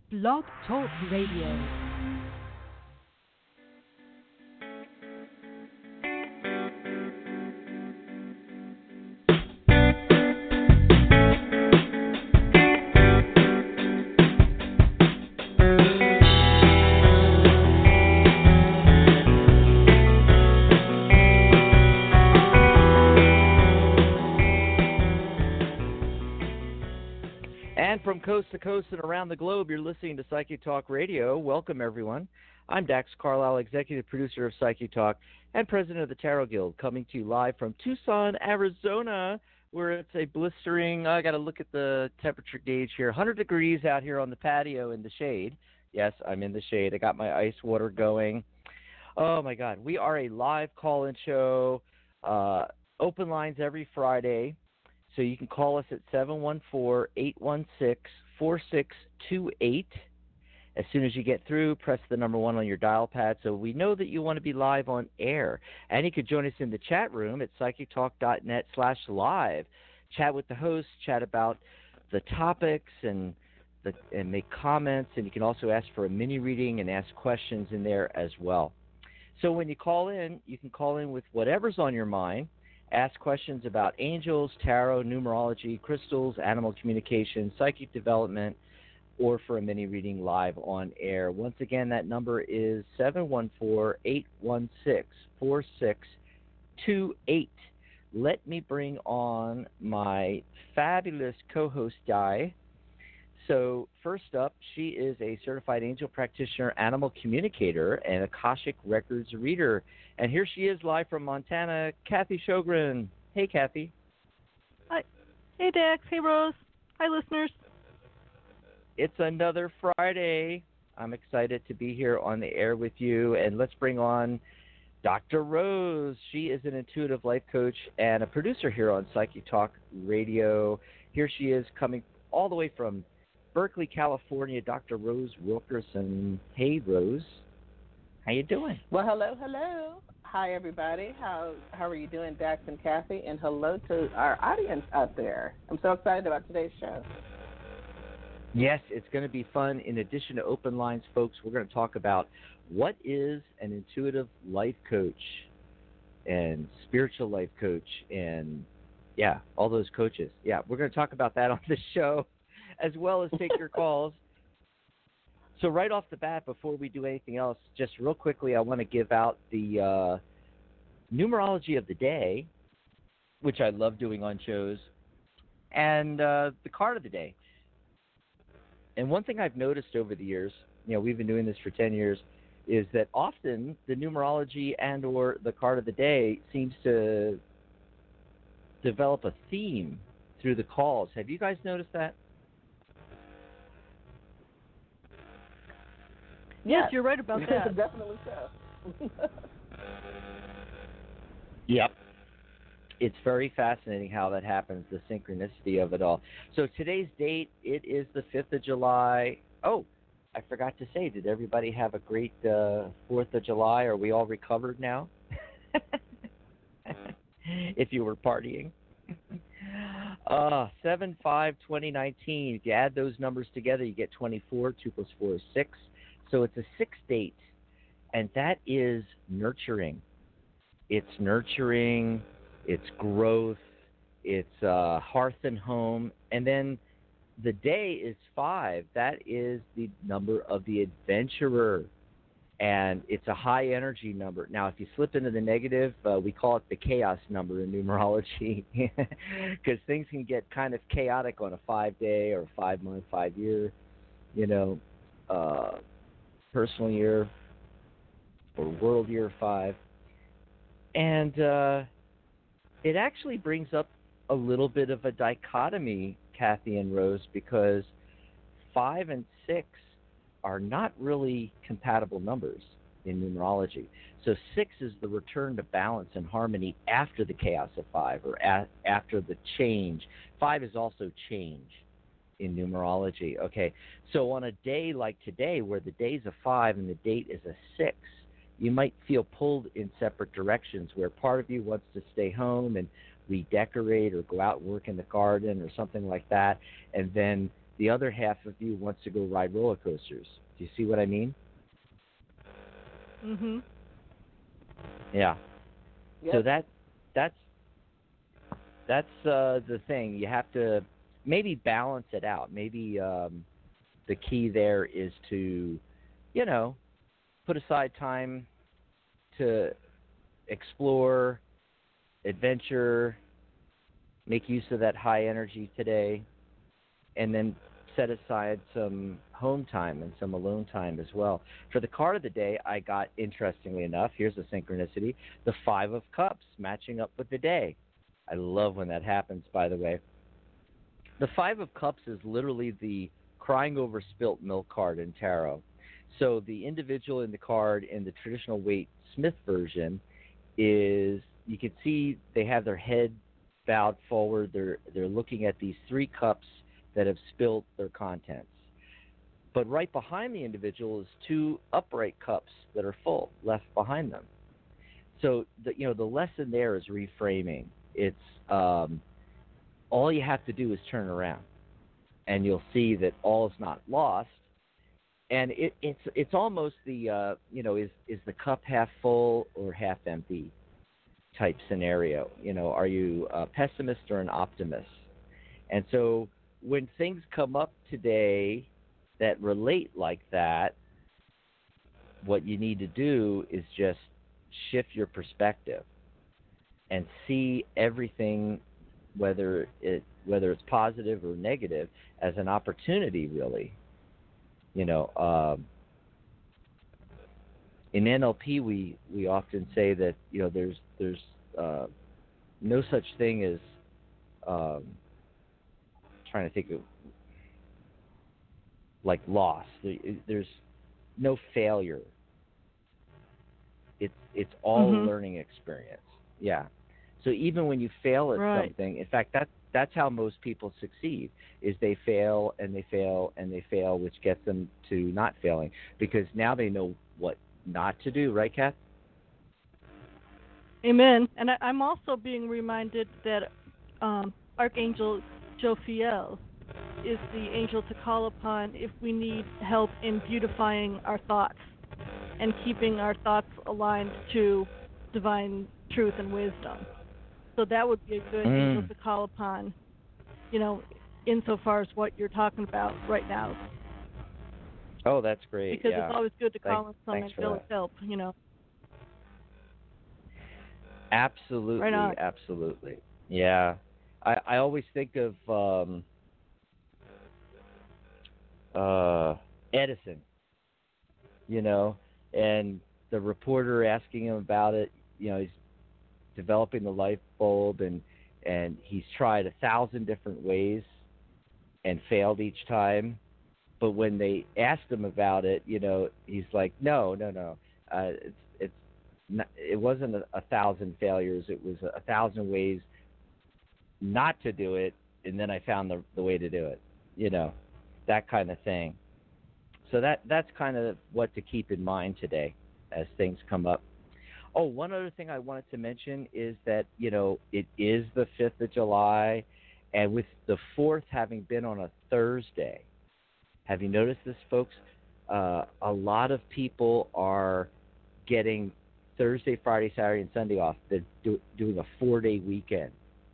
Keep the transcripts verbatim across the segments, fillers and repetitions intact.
Blog Talk Radio. From coast to coast and around the globe, you're listening to Psychic Talk Radio. Welcome, everyone. I'm Dax Carlisle, executive producer of Psychic Talk and president of the Tarot Guild, coming to you live from Tucson, Arizona, where it's a blistering, I got to look at the temperature gauge here, one hundred degrees out here on the patio in the shade. Yes, I'm in the shade. I got my ice water going. Oh, my God. We are a live call-in show, uh, open lines every Friday. So you can call us at seven one four, eight one six, four six two eight. As soon as you get through, press the number one on your dial pad so we know that you want to be live on air. And you could join us in the chat room at psychictalk.net slash live. Chat with the host, chat about the topics and the, and make comments. And you can also ask for a mini reading and ask questions in there as well. So when you call in, you can call in with whatever's on your mind. Ask questions about angels, tarot, numerology, crystals, animal communication, psychic development, or for a mini reading live on air. Once again, that number is seven one four, eight one six, four six two eight. Let me bring on my fabulous co-host, Di. So first up, she is a certified angel practitioner, animal communicator, and Akashic Records reader. And here she is live from Montana, Kathy Shogren. Hey, Kathy. Hi. Hey, Dax. Hey, Rose. Hi, listeners. It's another Friday. I'm excited to be here on the air with you. And let's bring on Doctor Rose. She is an intuitive life coach and a producer here on Psychic Talk Radio. Here she is coming all the way from Berkeley, California, Doctor Rose Wilkerson. Hey, Rose. How you doing? Well, hello, hello. Hi, everybody. How how are you doing, Dax and Kathy? And hello to our audience out there. I'm so excited about today's show. Yes, it's going to be fun. In addition to open lines, folks, we're going to talk about what is an intuitive life coach and spiritual life coach and, yeah, all those coaches. Yeah, we're going to talk about that on the show, as well as take your calls. So right off the bat, before we do anything else, just real quickly, I want to give out the uh, numerology of the day, which I love doing on shows, and uh, the card of the day. And one thing I've noticed over the years, you know, we've been doing this for ten years, is that often the numerology and or the card of the day seems to develop a theme through the calls. Have you guys noticed that? Yes, you're right about that. Definitely so. Yep. It's very fascinating how that happens, the synchronicity of it all. So today's date, it is the fifth of July. Oh, I forgot to say, did everybody have a great uh, fourth of July? Are we all recovered now? If you were partying. Uh, seven five twenty nineteen. If you add those numbers together, you get twenty-four. two plus four is six. So it's a six date, and that is nurturing. It's nurturing, it's growth, it's uh, hearth and home. And then the day is five. That is the number of the adventurer, and it's a high energy number. Now, if you slip into the negative, uh, we call it the chaos number in numerology, because things can get kind of chaotic on a five-day or five-month, five-year, you know, uh, personal year or world year five. And uh, it actually brings up a little bit of a dichotomy, Kathy and Rose, because five and six are not really compatible numbers in numerology. So six is the return to balance and harmony after the chaos of five, or a- after the change. Five is also change in numerology. Okay, so on a day like today, where the day's a five and the date is a six, you might feel pulled in separate directions, where part of you wants to stay home and redecorate or go out and work in the garden or something like that, and then the other half of you wants to go ride roller coasters. Do you see what I mean? Mhm. Yeah. Yep. So that that's that's uh, the thing. You have to maybe balance it out. Maybe um, the key there is to, you know, put aside time to explore, adventure, make use of that high energy today, and then set aside some home time and some alone time as well. For the card of the day, I got, interestingly enough, here's a synchronicity, the Five of Cups matching up with the day. I love when that happens, by the way. The Five of Cups is literally the crying over spilt milk card in tarot. So the individual in the card in the traditional Waite Smith version is, you can see they have their head bowed forward. They're they're looking at these three cups that have spilled their contents. But right behind the individual is two upright cups that are full, left behind them. So the you know the lesson there is reframing. It's um, all you have to do is turn around, and you'll see that all is not lost. And it, it's it's almost the uh, you know is is the cup half full or half empty type scenario. You know, are you a pessimist or an optimist? And so when things come up today that relate like that, what you need to do is just shift your perspective and see everything, whether it whether it's positive or negative, as an opportunity, really. You know, um, in N L P, we, we often say that you know there's there's uh, no such thing as um, trying to think of like loss. There's no failure. It's it's all Mhm. learning experience. Yeah. So even when you fail at Right. something, in fact, that that's how most people succeed. Is they fail and they fail and they fail, which gets them to not failing because now they know what not to do. Right, Kath? Amen. And I, I'm also being reminded that um, Archangel Jophiel is the angel to call upon if we need help in beautifying our thoughts and keeping our thoughts aligned to divine truth and wisdom. So that would be a good Mm. angel to call upon, you know, insofar as what you're talking about right now. Oh, that's great. Because yeah. it's always good to call Thank- on some thanks for angelic that. help, you know. Absolutely, Right on. absolutely. Yeah. I, I always think of um, uh, Edison, you know, and the reporter asking him about it. You know, he's developing the light bulb, and and he's tried a thousand different ways and failed each time. But when they asked him about it, you know, he's like, no, no, no, uh, it's it's not, it wasn't a, a thousand failures. It was a, a thousand ways not to do it, and then I found the the way to do it. You know, that kind of thing. So that that's kind of what to keep in mind today as things come up. Oh, one other thing I wanted to mention is that, you know, it is the fifth of July, and with the fourth having been on a Thursday, have you noticed this, folks? Uh, a lot of people are getting Thursday, Friday, Saturday, and Sunday off. They're do, doing a four-day weekend.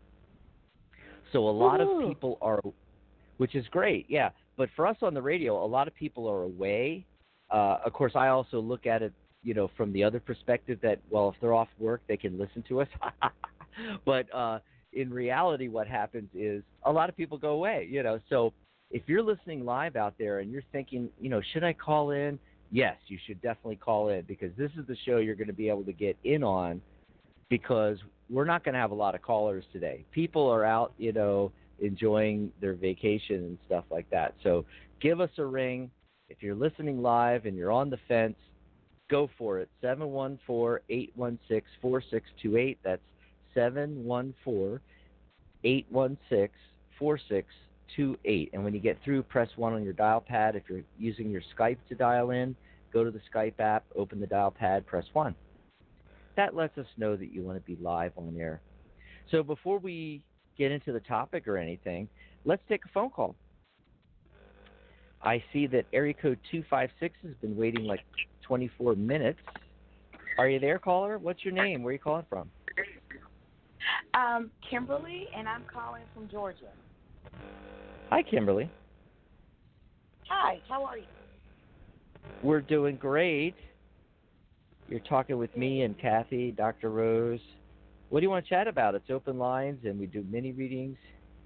So a lot Woo-hoo. of people are, which is great, yeah. But for us on the radio, a lot of people are away. Uh, of course, I also look at it, you know, from the other perspective that, well, if they're off work, they can listen to us. But uh, in reality, what happens is a lot of people go away, you know. So if you're listening live out there and you're thinking, you know, should I call in? Yes, you should definitely call in, because this is the show you're going to be able to get in on, because we're not going to have a lot of callers today. People are out, you know, enjoying their vacation and stuff like that. So give us a ring. If you're listening live and you're on the fence, go for it. seven one four, eight one six, four six two eight. That's seven one four, eight one six, four six two eight. And when you get through, press one on your dial pad. If you're using your Skype to dial in, go to the Skype app, open the dial pad, press one. That lets us know that you want to be live on air. So before we get into the topic or anything, let's take a phone call. I see that area code two five six has been waiting like twenty-four minutes. Are you there, caller? What's your name? Where are you calling from? Um, Kimberly, and I'm calling from Georgia. Hi, Kimberly. Hi, how are you? We're doing great. You're talking with me and Kathy, Doctor Rose. What do you want to chat about? It's open lines, and we do mini readings.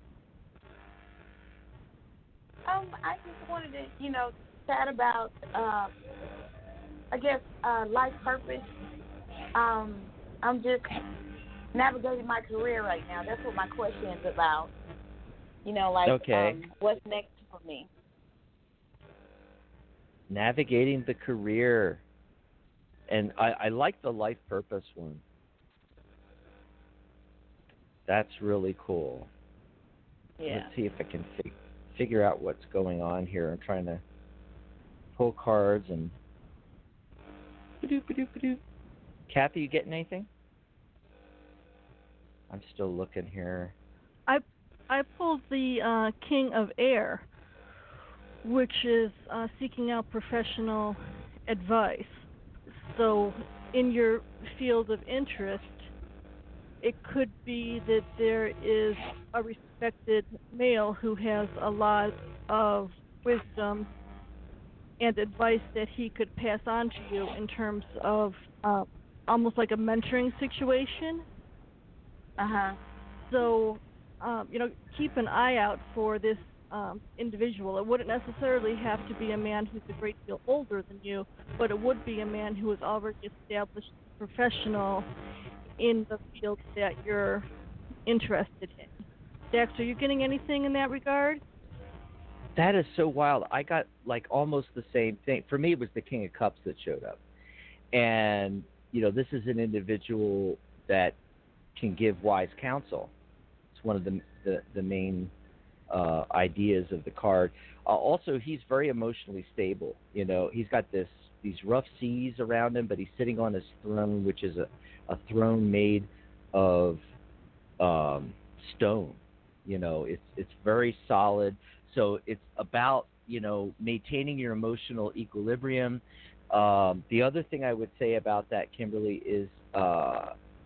Um, I just wanted to, you know, chat about, uh, I guess, uh, life purpose. Um, I'm just navigating my career right now. That's what my question is about. You know, like, okay. um, what's next for me? Navigating the career. And I, I like the life purpose one. That's really cool. Yeah. Let's see if I can fig- figure out what's going on here. I'm trying to pull cards and... Ba-doop, ba-doop, ba-doop. Kathy, you getting anything? I'm still looking here. I I pulled the uh, King of Air, which is uh, seeking out professional advice. So in your field of interest, it could be that there is a respected male who has a lot of wisdom and advice that he could pass on to you in terms of uh, almost like a mentoring situation. Uh-huh. So, um, you know, keep an eye out for this um, individual. It wouldn't necessarily have to be a man who's a great deal older than you, but it would be a man who is already established professional in the field that you're interested in. Dax, are you getting anything in that regard? That is so wild. I got like almost the same thing. For me, it was the King of Cups that showed up. And, you know, this is an individual that can give wise counsel. It's one of the the, the main uh, ideas of the card. Uh, also, he's very emotionally stable. You know, he's got this these rough seas around him, but he's sitting on his throne, which is a, a throne made of um, stone. You know, it's it's very solid. So it's about, you know, maintaining your emotional equilibrium. Um, the other thing I would say about that, Kimberly, is uh,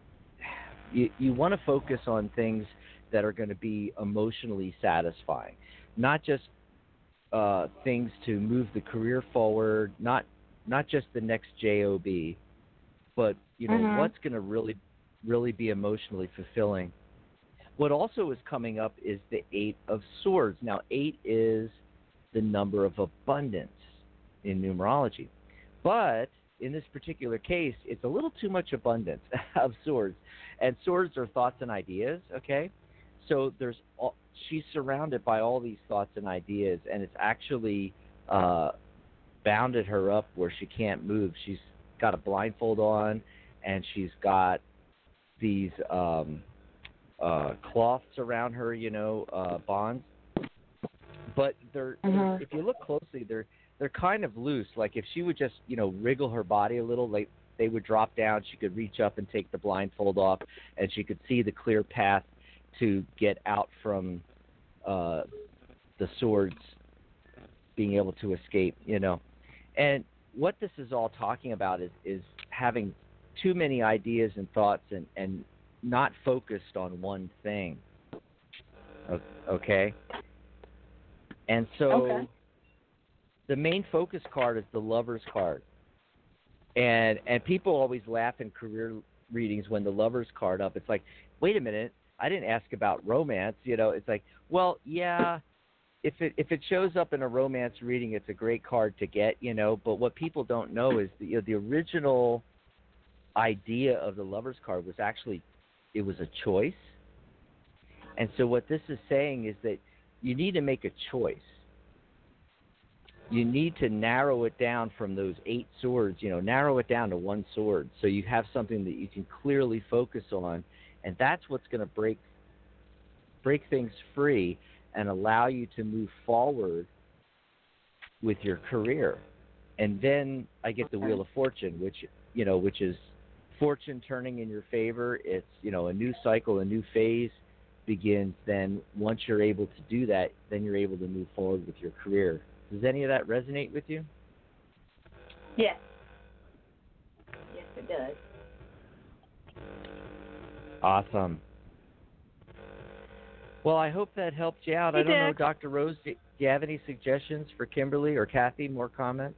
you, you want to focus on things that are going to be emotionally satisfying, not just uh, things to move the career forward, not not just the next job, but, you know, Mm-hmm. what's going to really, really be emotionally fulfilling. What also is coming up is the Eight of Swords. Now, eight is the number of abundance in numerology. But in this particular case, it's a little too much abundance of swords. And swords are thoughts and ideas, okay? So there's all, she's surrounded by all these thoughts and ideas, and it's actually uh, bounded her up where she can't move. She's got a blindfold on, and she's got these... Um, Uh, cloths around her, you know, uh, bonds. But they're, Mhm. they're, if you look closely, they're they're kind of loose. Like if she would just, you know, wriggle her body a little, like they would drop down. She could reach up and take the blindfold off, and she could see the clear path to get out from uh, the swords, being able to escape, you know. And what this is all talking about is is having too many ideas and thoughts and and not focused on one thing. Okay? And so Okay. the main focus card is the Lover's card. And and people always laugh in career readings when the Lover's card up. It's like, wait a minute, I didn't ask about romance. You know, it's like, well, yeah, if it if it shows up in a romance reading, it's a great card to get, you know, but what people don't know is the, you know, the original idea of the Lover's card was actually, it was a choice. And so what this is saying is that you need to make a choice. You need to narrow it down from those eight swords, you know, narrow it down to one sword so you have something that you can clearly focus on. And that's what's going to break break things free and allow you to move forward with your career. And then I get the Wheel of Fortune, which, you know, which is fortune turning in your favor. It's, you know, a new cycle, a new phase begins. Then once you're able to do that, then you're able to move forward with your career. Does any of that resonate with you? Yes. Yes, it does. Awesome. Well, I hope that helped you out. Hey, I don't know, Dax. Doctor Rose, do you have any suggestions for Kimberly or Kathy? More comments?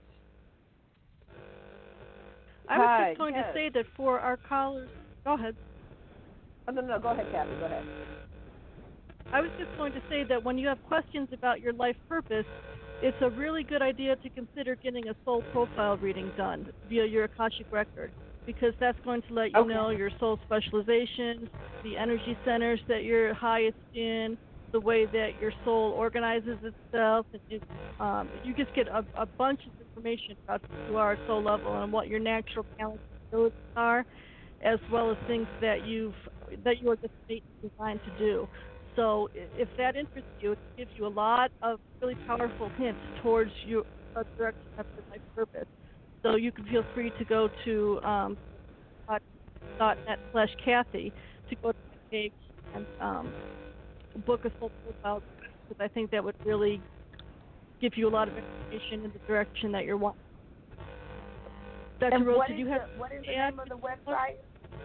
I was Hi, just going yes. to say that for our callers, go ahead. Oh, no, no, go ahead, Kathy. Go ahead. I was just going to say that when you have questions about your life purpose, it's a really good idea to consider getting a soul profile reading done via your Akashic record, because that's going to let you Okay. know your soul specializations, the energy centers that you're highest in, the way that your soul organizes itself. And it, um, you just get a, a bunch of information about who you are at soul level and what your natural talents and abilities are, as well as things that you've that you are just designed to do. So if that interests you, it gives you a lot of really powerful hints towards your uh, direction of your life purpose. So you can feel free to go to um, dot net slash Kathy to go to my page and um, book a soul profile, because I think that would really give you a lot of information in the direction that you're wanting. Doctor And Rose, what did is you have the, what is the add? name of the website?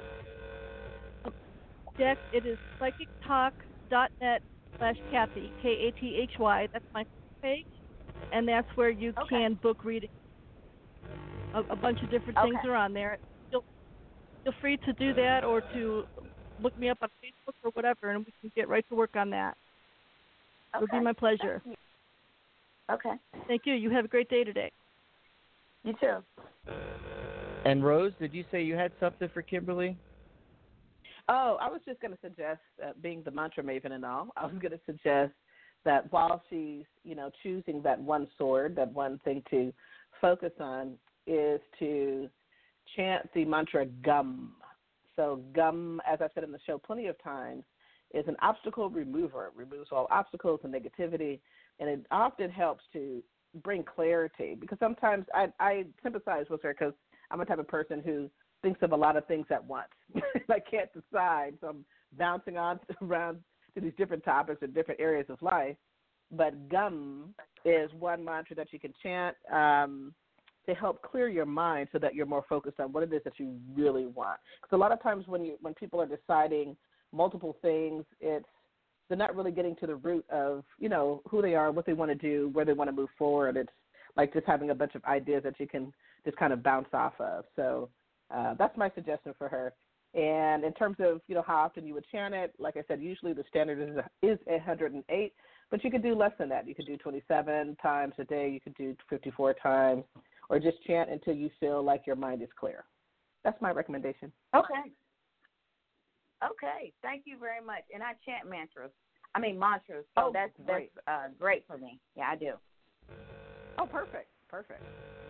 Dex, it is psychic talk dot net slash Kathy, K A T H Y. That's my page, and that's where you Okay. can book readings. A, a bunch of different things Okay. are on there. Feel, feel free to do that, or to look me up on Facebook or whatever, and we can get right to work on that. It would be Okay. my pleasure. Thank you. Okay. Thank you. You have a great day today. You too. And Rose, did you say you had something for Kimberly? Oh, I was just going to suggest, uh, being the mantra maven and all, I was going to suggest that while she's, you know, choosing that one sword, that one thing to focus on, is to chant the mantra GUM. So GUM, as I've said in the show plenty of times, is an obstacle remover. It removes all obstacles and negativity, and it often helps to bring clarity, because sometimes I, I sympathize with her, because I'm a type of person who thinks of a lot of things at once. I can't decide, so I'm bouncing on around to these different topics in different areas of life. But GUM is one mantra that you can chant um, to help clear your mind, so that you're more focused on what it is that you really want. Because a lot of times when you when people are deciding multiple things, it's they're not really getting to the root of, you know, who they are, what they want to do, where they want to move forward. It's like just having a bunch of ideas that you can just kind of bounce off of. So uh, that's my suggestion for her. And in terms of, you know, how often you would chant it, like I said, usually the standard is is one hundred eight, but you could do less than that. You could do twenty-seven times a day. You could do fifty-four times, or just chant until you feel like your mind is clear. That's my recommendation. Okay. Okay. Thank you very much. And I chant mantras. I mean mantras. So Oh, that's great. that's uh, great for me. Yeah, I do. Oh, perfect. Perfect.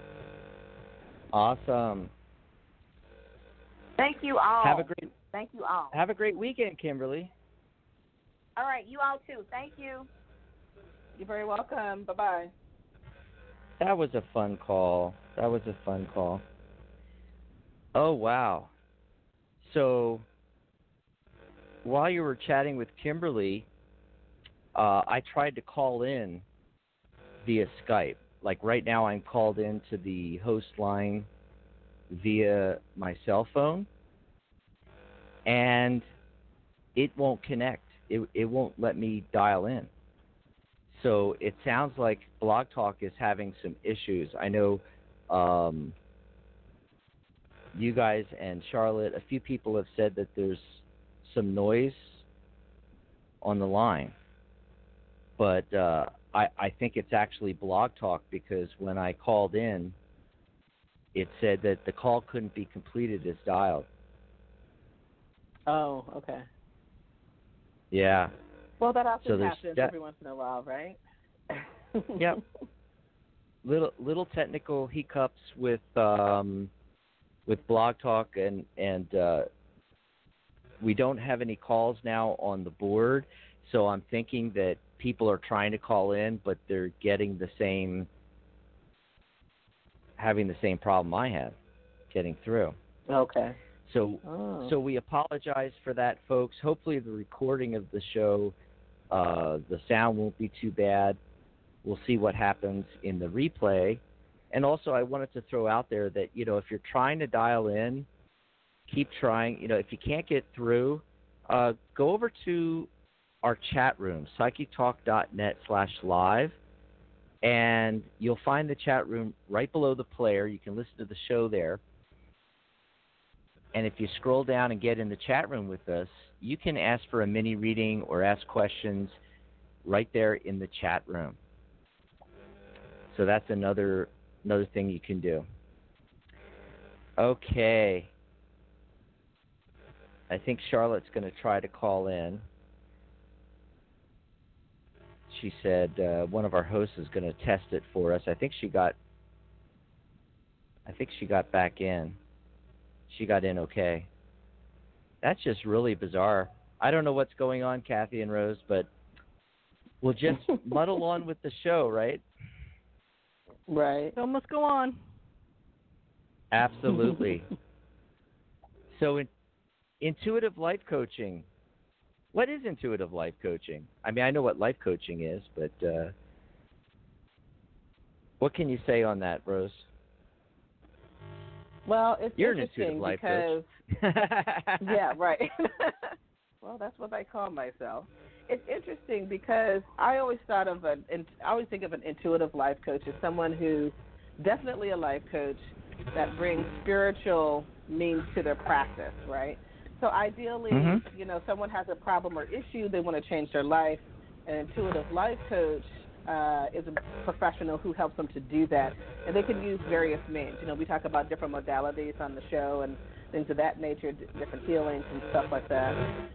Awesome. Thank you all. Have a great Thank you all. have a great weekend, Kimberly. All right, you all too. Thank you. You're very welcome. Bye-bye. That was a fun call. That was a fun call. Oh, wow. So while you were chatting with Kimberly, uh, I tried to call in via Skype. Like right now I'm called into the host line via my cell phone, and it won't connect. It, it won't let me dial in. So it sounds like Blog Talk is having some issues. I know um, you guys and Charlotte, a few people have said that there's some noise on the line. But uh, I, I think it's actually Blog Talk, because when I called in, it said that the call couldn't be completed as dialed. Oh, okay. Yeah. Well, that often So there's happens that- every once in a while, right? Yep. Little little technical hiccups with um, with Blog Talk, and and uh, we don't have any calls now on the board. So I'm thinking that people are trying to call in, but they're getting the same, having the same problem I have getting through. Okay. So Oh. so we apologize for that, folks. Hopefully the recording of the show, uh, the sound won't be too bad. we'll see what happens in the replay. And also, I wanted to throw out there that, you know, if you're trying to dial in, keep trying. You know, if you can't get through, uh, go over to our chat room, psychetalk.net slash live, and you'll find the chat room right below the player. You can listen to the show there. And if you scroll down and get in the chat room with us, you can ask for a mini reading or ask questions right there in the chat room. So that's another another thing you can do. Okay. I think Charlotte's going to try to call in. She said uh, one of our hosts is going to test it for us. I think she got I think she got back in. She got in okay. That's just really bizarre. I don't know what's going on, Kathy and Rose, but we'll just muddle on with the show, right? Right. So must go on. Absolutely. So in, intuitive life coaching. What is intuitive life coaching? I mean, I know what life coaching is, but uh, what can you say on that, Rose? Well, it's You're an interesting intuitive life because, coach. yeah, right. Well, that's what I call myself. It's interesting because I always thought of an, I always think of an intuitive life coach as someone who's definitely a life coach that brings spiritual means to their practice, right? So ideally, mm-hmm. you know, someone has a problem or issue, they want to change their life. An intuitive life coach uh, is a professional who helps them to do that, and they can use various means. You know, we talk about different modalities on the show and things of that nature, different healings and stuff like that,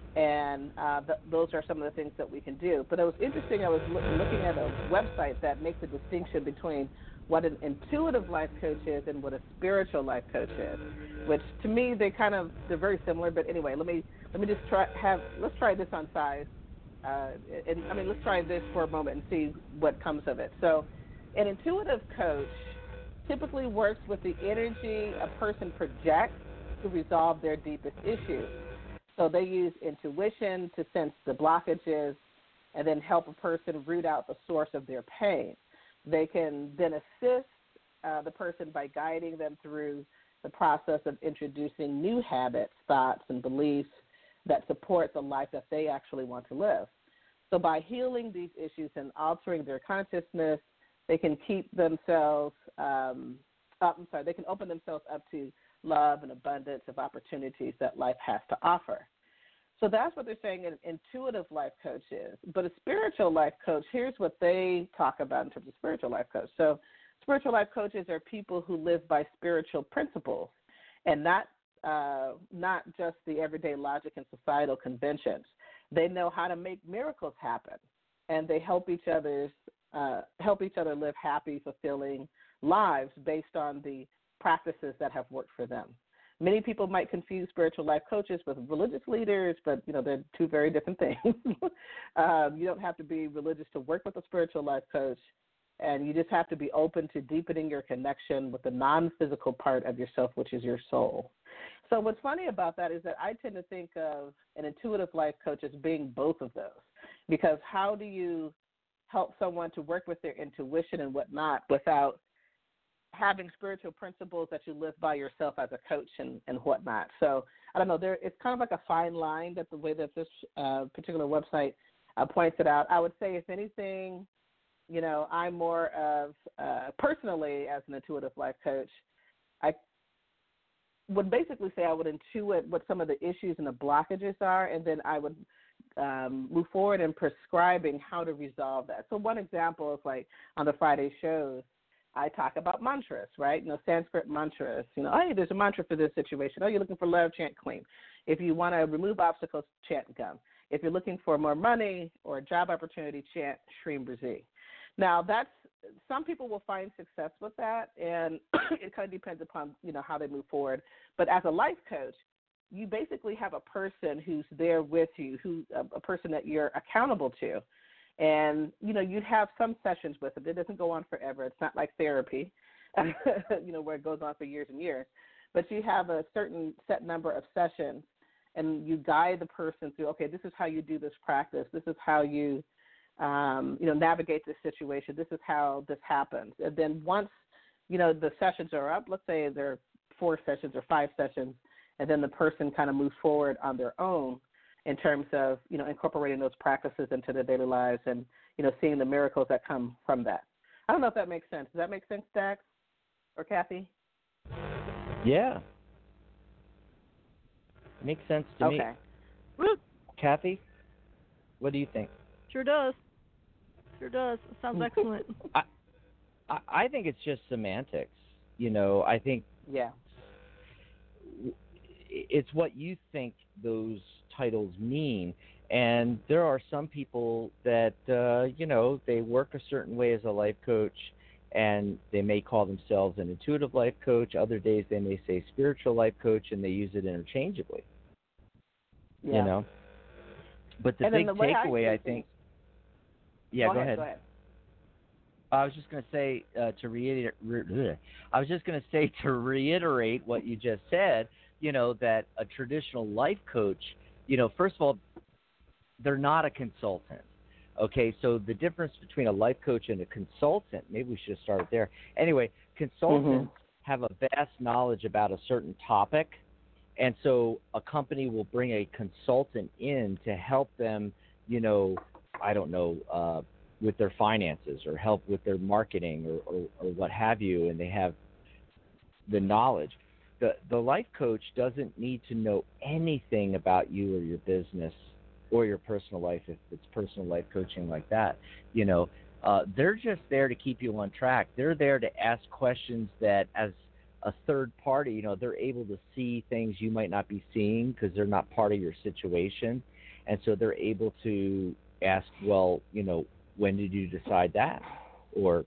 and uh, th- those are some of the things that we can do. But it was interesting, I was lo- looking at a website that makes a distinction between what an intuitive life coach is and what a spiritual life coach is, which to me they kind of they're very similar. But anyway, let me let me just try have let's try this on size, uh, and I mean let's try this for a moment and see what comes of it. So, an intuitive coach typically works with the energy a person projects to resolve their deepest issues. So they use intuition to sense the blockages and then help a person root out the source of their pain. They can then assist uh, the person by guiding them through the process of introducing new habits, thoughts, and beliefs that support the life that they actually want to live. So by healing these issues and altering their consciousness, they can keep themselves um, up, I'm sorry, they can open themselves up to love and abundance of opportunities that life has to offer. So that's what they're saying an intuitive life coach is. But a spiritual life coach, here's what they talk about in terms of spiritual life coach. So spiritual life coaches are people who live by spiritual principles and not uh, not just the everyday logic and societal conventions. They know how to make miracles happen, and they help each other's uh, help each other live happy, fulfilling lives based on the practices that have worked for them. Many people might confuse spiritual life coaches with religious leaders, but, you know, they're two very different things. um, you don't have to be religious to work with a spiritual life coach, and you just have to be open to deepening your connection with the non-physical part of yourself, which is your soul. So what's funny about that is that I tend to think of an intuitive life coach as being both of those, because how do you help someone to work with their intuition and whatnot without having spiritual principles that you live by yourself as a coach and, and whatnot. So I don't know, there it's kind of like a fine line that the way that this uh, particular website uh, points it out. I would say if anything, you know, I'm more of, uh, personally as an intuitive life coach, I would basically say I would intuit what some of the issues and the blockages are, and then I would um, move forward in prescribing how to resolve that. So one example is like on the Friday shows, I talk about mantras, right? You know, Sanskrit mantras. You know, hey, there's a mantra for this situation. Oh, you're looking for love, chant clean. If you want to remove obstacles, chant gum. If you're looking for more money or a job opportunity, chant Shreem Brazi. Now, that's some people will find success with that, and it kind of depends upon, you know, how they move forward. But as a life coach, you basically have a person who's there with you, who a person that you're accountable to. And, you know, you'd have some sessions with it. It doesn't go on forever. It's not like therapy, you know, where it goes on for years and years. But you have a certain set number of sessions, and you guide the person through, okay, this is how you do this practice. This is how you um, you know, navigate this situation. This is how this happens. And then once, you know, the sessions are up, let's say there are four sessions or five sessions, and then the person kind of moves forward on their own in terms of, you know, incorporating those practices into their daily lives and, you know, seeing the miracles that come from that. I don't know if that makes sense. Does that make sense, Dax or Kathy? Yeah. Makes sense to okay. me. Woo. Kathy, what do you think? Sure does. Sure does. It sounds excellent. I, I I think it's just semantics. You know, I think yeah, it's what you think those titles mean. And there are some people that, uh, you know, they work a certain way as a life coach, and they may call themselves an intuitive life coach. Other days they may say spiritual life coach, and they use it interchangeably. yeah. You know? But the and big the takeaway, I, I think... Yeah, go, go ahead, ahead. Go ahead. I was just going to say, uh, to reiterate, re- I was just going to say to reiterate what you just said, you know, that a traditional life coach, you know, first of all, they're not a consultant. Okay, so the difference between a life coach and a consultant, maybe we should have started there. Anyway, consultants mm-hmm. have a vast knowledge about a certain topic, and so a company will bring a consultant in to help them, you know, I don't know, uh, with their finances or help with their marketing or, or, or what have you, and they have the knowledge. The the life coach doesn't need to know anything about you or your business or your personal life if it's personal life coaching like that. You know, uh, they're just there to keep you on track. They're there to ask questions that as a third party, you know, they're able to see things you might not be seeing because they're not part of your situation. And so they're able to ask, well, you know, when did you decide that? Or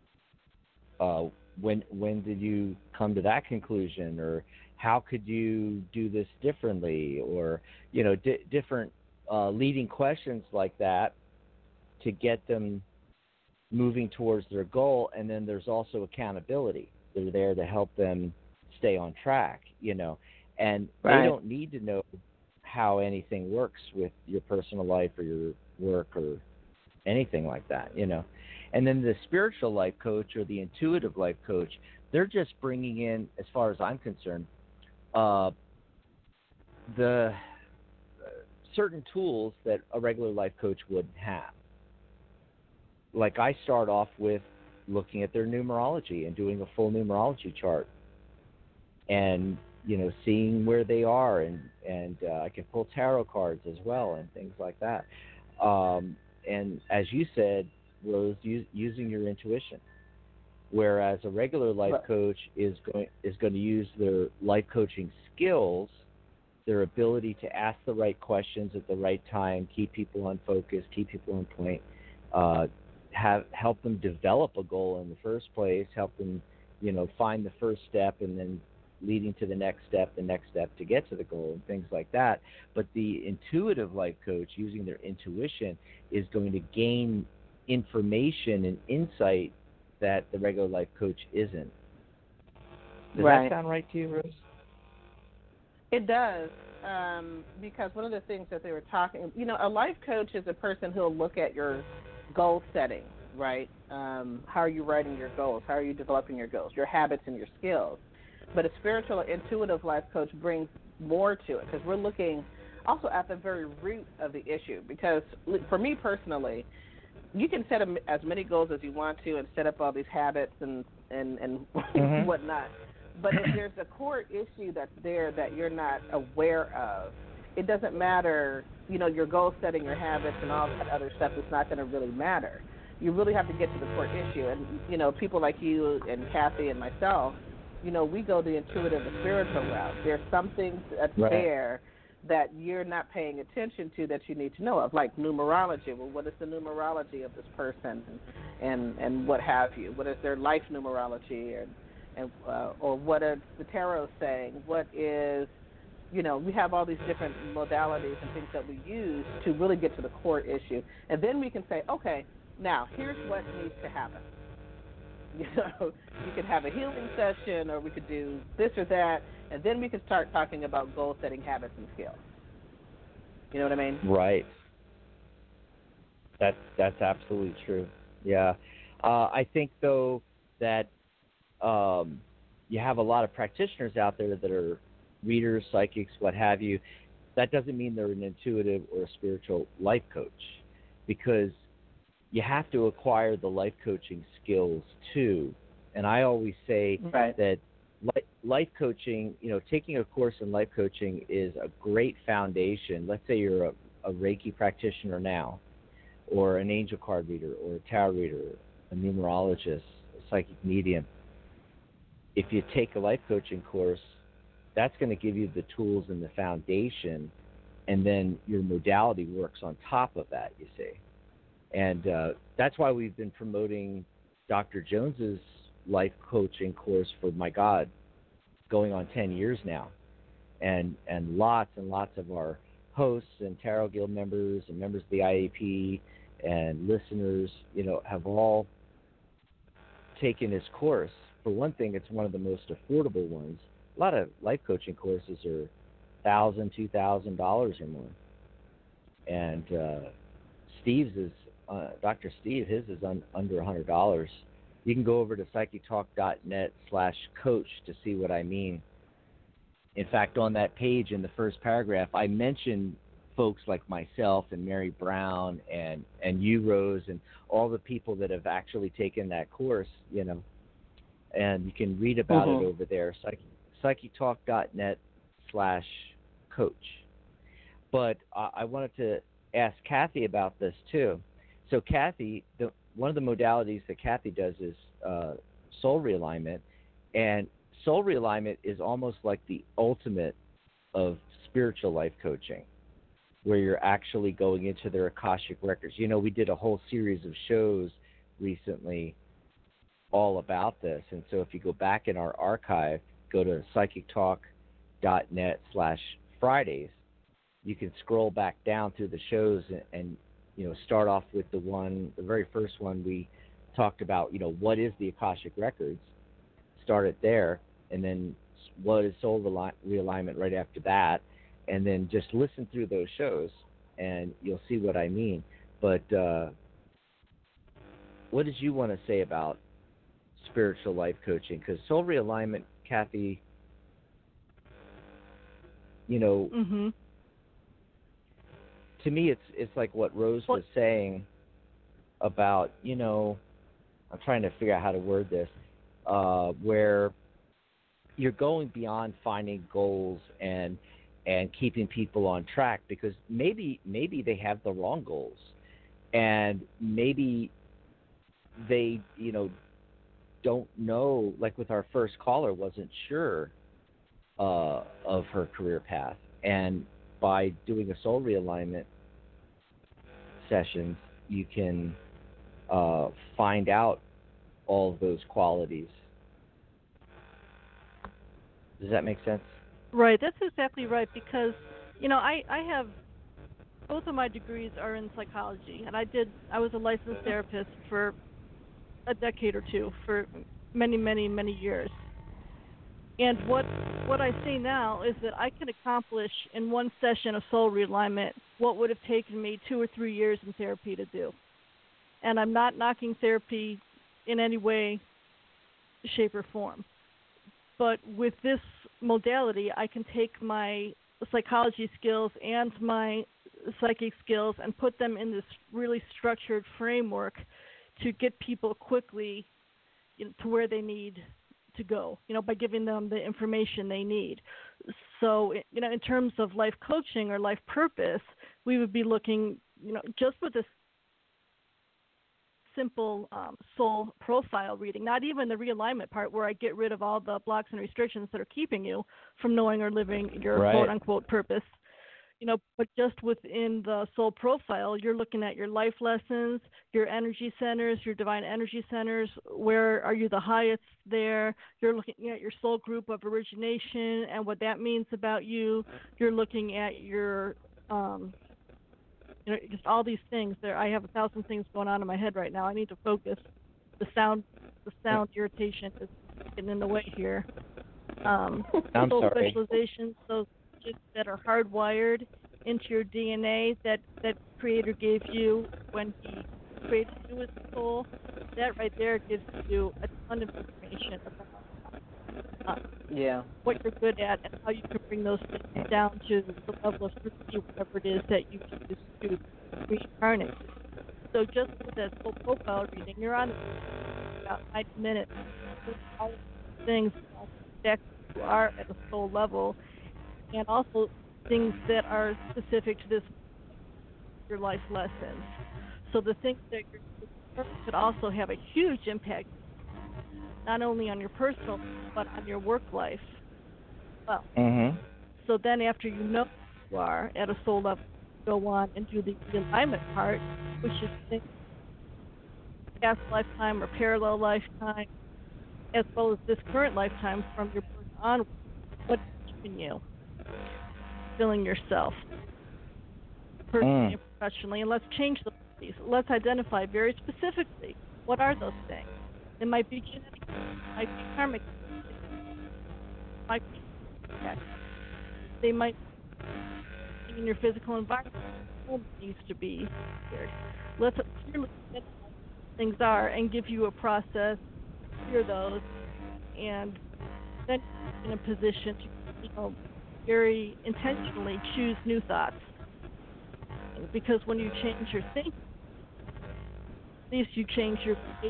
uh, when when did you come to that conclusion? Or how could you do this differently? Or, you know, di- different uh, leading questions like that to get them moving towards their goal. And then there's also accountability. They're there to help them stay on track, you know. And right. they don't need to know how anything works with your personal life or your work or anything like that, you know. And then the spiritual life coach or the intuitive life coach, they're just bringing in, as far as I'm concerned, uh, the uh, certain tools that a regular life coach wouldn't have. Like I start off with looking at their numerology and doing a full numerology chart and, you know, seeing where they are, and, and uh, I can pull tarot cards as well and things like that. Um, and as you said, Rose, use, using your intuition, whereas a regular life coach is going is going to use their life coaching skills, their ability to ask the right questions at the right time, keep people on focus, keep people on point, uh, have help them develop a goal in the first place, help them, you know, find the first step, and then leading to the next step, the next step to get to the goal, and things like that. But the intuitive life coach, using their intuition, is going to gain information and insight that the regular life coach isn't. Does right. that sound right to you, Rose? It does, um, because one of the things that they were talking, you know, a life coach is a person who'll look at your goal setting, right? Um, how are you writing your goals? How are you developing your goals, your habits and your skills? But a spiritual or intuitive life coach brings more to it, because we're looking also at the very root of the issue. Because for me personally, you can set as many goals as you want to and set up all these habits and, and, and mm-hmm. whatnot. But if there's a core issue that's there that you're not aware of, it doesn't matter, you know, your goal setting, your habits, and all that other stuff is not going to really matter. You really have to get to the core issue. And, you know, people like you and Kathy and myself, you know, we go the intuitive and spiritual route. There's some things that's right. there that you're not paying attention to that you need to know of, like numerology. Well, what is the numerology of this person, and and, and what have you? What is their life numerology, and and uh, or what is the tarot saying? What is, you know, we have all these different modalities and things that we use to really get to the core issue, and then we can say, okay, now here's what needs to happen. You know, you could have a healing session, or we could do this or that, and then we could start talking about goal-setting habits and skills. You know what I mean? Right. That's that's absolutely true. Yeah, uh, I think though that um, you have a lot of practitioners out there that are readers, psychics, what have you. That doesn't mean they're an intuitive or a spiritual life coach, because you have to acquire the life coaching skills too. And I always say Right. that li- life coaching, you know, taking a course in life coaching is a great foundation. Let's say you're a, a Reiki practitioner now, or an angel card reader, or a tarot reader, a numerologist, a psychic medium. If you take a life coaching course, that's going to give you the tools and the foundation, and then your modality works on top of that, you see. And uh, that's why we've been promoting Doctor Jones's life coaching course for, my God, going on ten years now. And and lots and lots of our hosts and Tarot Guild members and members of the I A P and listeners, you know, have all taken his course. For one thing, it's one of the most affordable ones. A lot of life coaching courses are one thousand dollars, two thousand dollars or more. And uh, Steve's is, uh, Doctor Steve, his is un, under one hundred dollars. You can go over to psychetalk.net slash coach to see what I mean. In fact, on that page in the first paragraph, I mentioned folks like myself and Mary Brown and, and you, Rose, and all the people that have actually taken that course, you know, and you can read about Mhm. it over there, psyche, psychetalk.net slash coach. But uh, I wanted to ask Kathy about this too. So Kathy, the, one of the modalities that Kathy does is uh, soul realignment, and soul realignment is almost like the ultimate of spiritual life coaching, where you're actually going into their Akashic records. You know, we did a whole series of shows recently all about this, and so if you go back in our archive, go to psychetalk.net slash Fridays, you can scroll back down through the shows and, and you know, start off with the one, the very first one we talked about, you know, what is the Akashic Records? Start it there, and then what is soul realignment right after that, and then just listen through those shows, and you'll see what I mean. But uh, what did you want to say about spiritual life coaching? Because soul realignment, Kathy, you know, Mhm. to me, it's it's like what Rose was saying about, you know, I'm trying to figure out how to word this, uh, where you're going beyond finding goals and and keeping people on track, because maybe maybe they have the wrong goals, and maybe they, you know, don't know, like with our first caller, wasn't sure uh, of her career path. And by doing a soul realignment sessions, you can uh, find out all of those qualities. Does that make sense? Right, that's exactly right, because, you know, I, I have, both of my degrees are in psychology, and I did, I was a licensed therapist for a decade or two, for many, many, many years. And what what I see now is that I can accomplish in one session of soul realignment what would have taken me two or three years in therapy to do. And I'm not knocking therapy in any way, shape, or form. But with this modality, I can take my psychology skills and my psychic skills and put them in this really structured framework to get people quickly, you know, to where they need to go, you know, by giving them the information they need. So, you know, in terms of life coaching or life purpose, we would be looking, you know, just with this simple um, soul profile reading, not even the realignment part where I get rid of all the blocks and restrictions that are keeping you from knowing or living your Right. quote-unquote purpose. You know, but just within the soul profile, you're looking at your life lessons, your energy centers, your divine energy centers. Where are you the highest there? You're looking at your soul group of origination and what that means about you. You're looking at your, um, you know, just all these things. There, I have a thousand things going on in my head right now. I need to focus. The sound, the sound irritation is getting in the way here. Um, I'm soul sorry. specializations, those that are hardwired into your D N A that that Creator gave you when He created you as a soul. That right there gives you a ton of information about uh, Yeah. what you're good at and how you can bring those things down to the level of certainty, whatever it is that you choose to reincarnate. So just with that full profile reading, you're on about ninety minutes. All of these things about exactly who you are at a soul level, and also things that are specific to this your life lessons. So the things that you're could also have a huge impact, not only on your personal, but on your work life. Well, Mhm. so then after you know who you are at a soul level, go on and do the alignment part, which is think past lifetime or parallel lifetime, as well as this current lifetime from your birth onward. What's keeping you filling yourself personally Mm. and professionally? And let's change those things. Let's identify very specifically what are those things. It might be genetic, it might be karmic, it might be context. They might be in your physical environment. Home needs to be here. Let's clearly identify what things are and give you a process to clear those, and then you're in a position to, you know, very intentionally choose new thoughts. Because when you change your thinking, at least you change your behavior.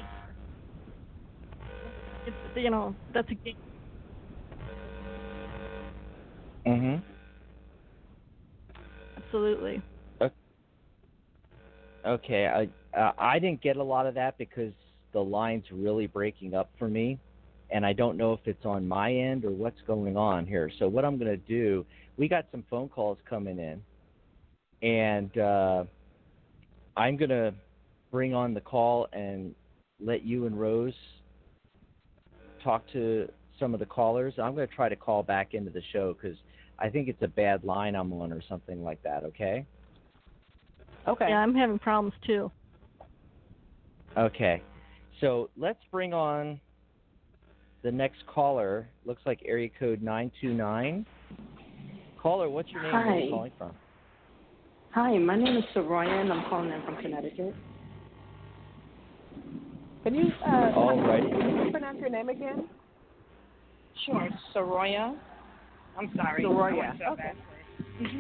It's, you know, that's a game. Mhm. Absolutely. Okay, I uh, I didn't get a lot of that because the line's really breaking up for me, and I don't know if it's on my end or what's going on here. So what I'm going to do, we got some phone calls coming in, and uh, I'm going to bring on the call and let you and Rose talk to some of the callers. I'm going to try to call back into the show because I think it's a bad line I'm on or something like that, okay? Okay. Yeah, I'm having problems too. Okay. So let's bring on the next caller. Looks like area code nine two nine. Caller, what's your name? Where are you Hi. calling from? Hi, my name is Soraya, and I'm calling in from Connecticut. Can you uh, All right. can you pronounce your name again? Sure, Soraya. I'm sorry. Soraya. I Okay. Mm-hmm.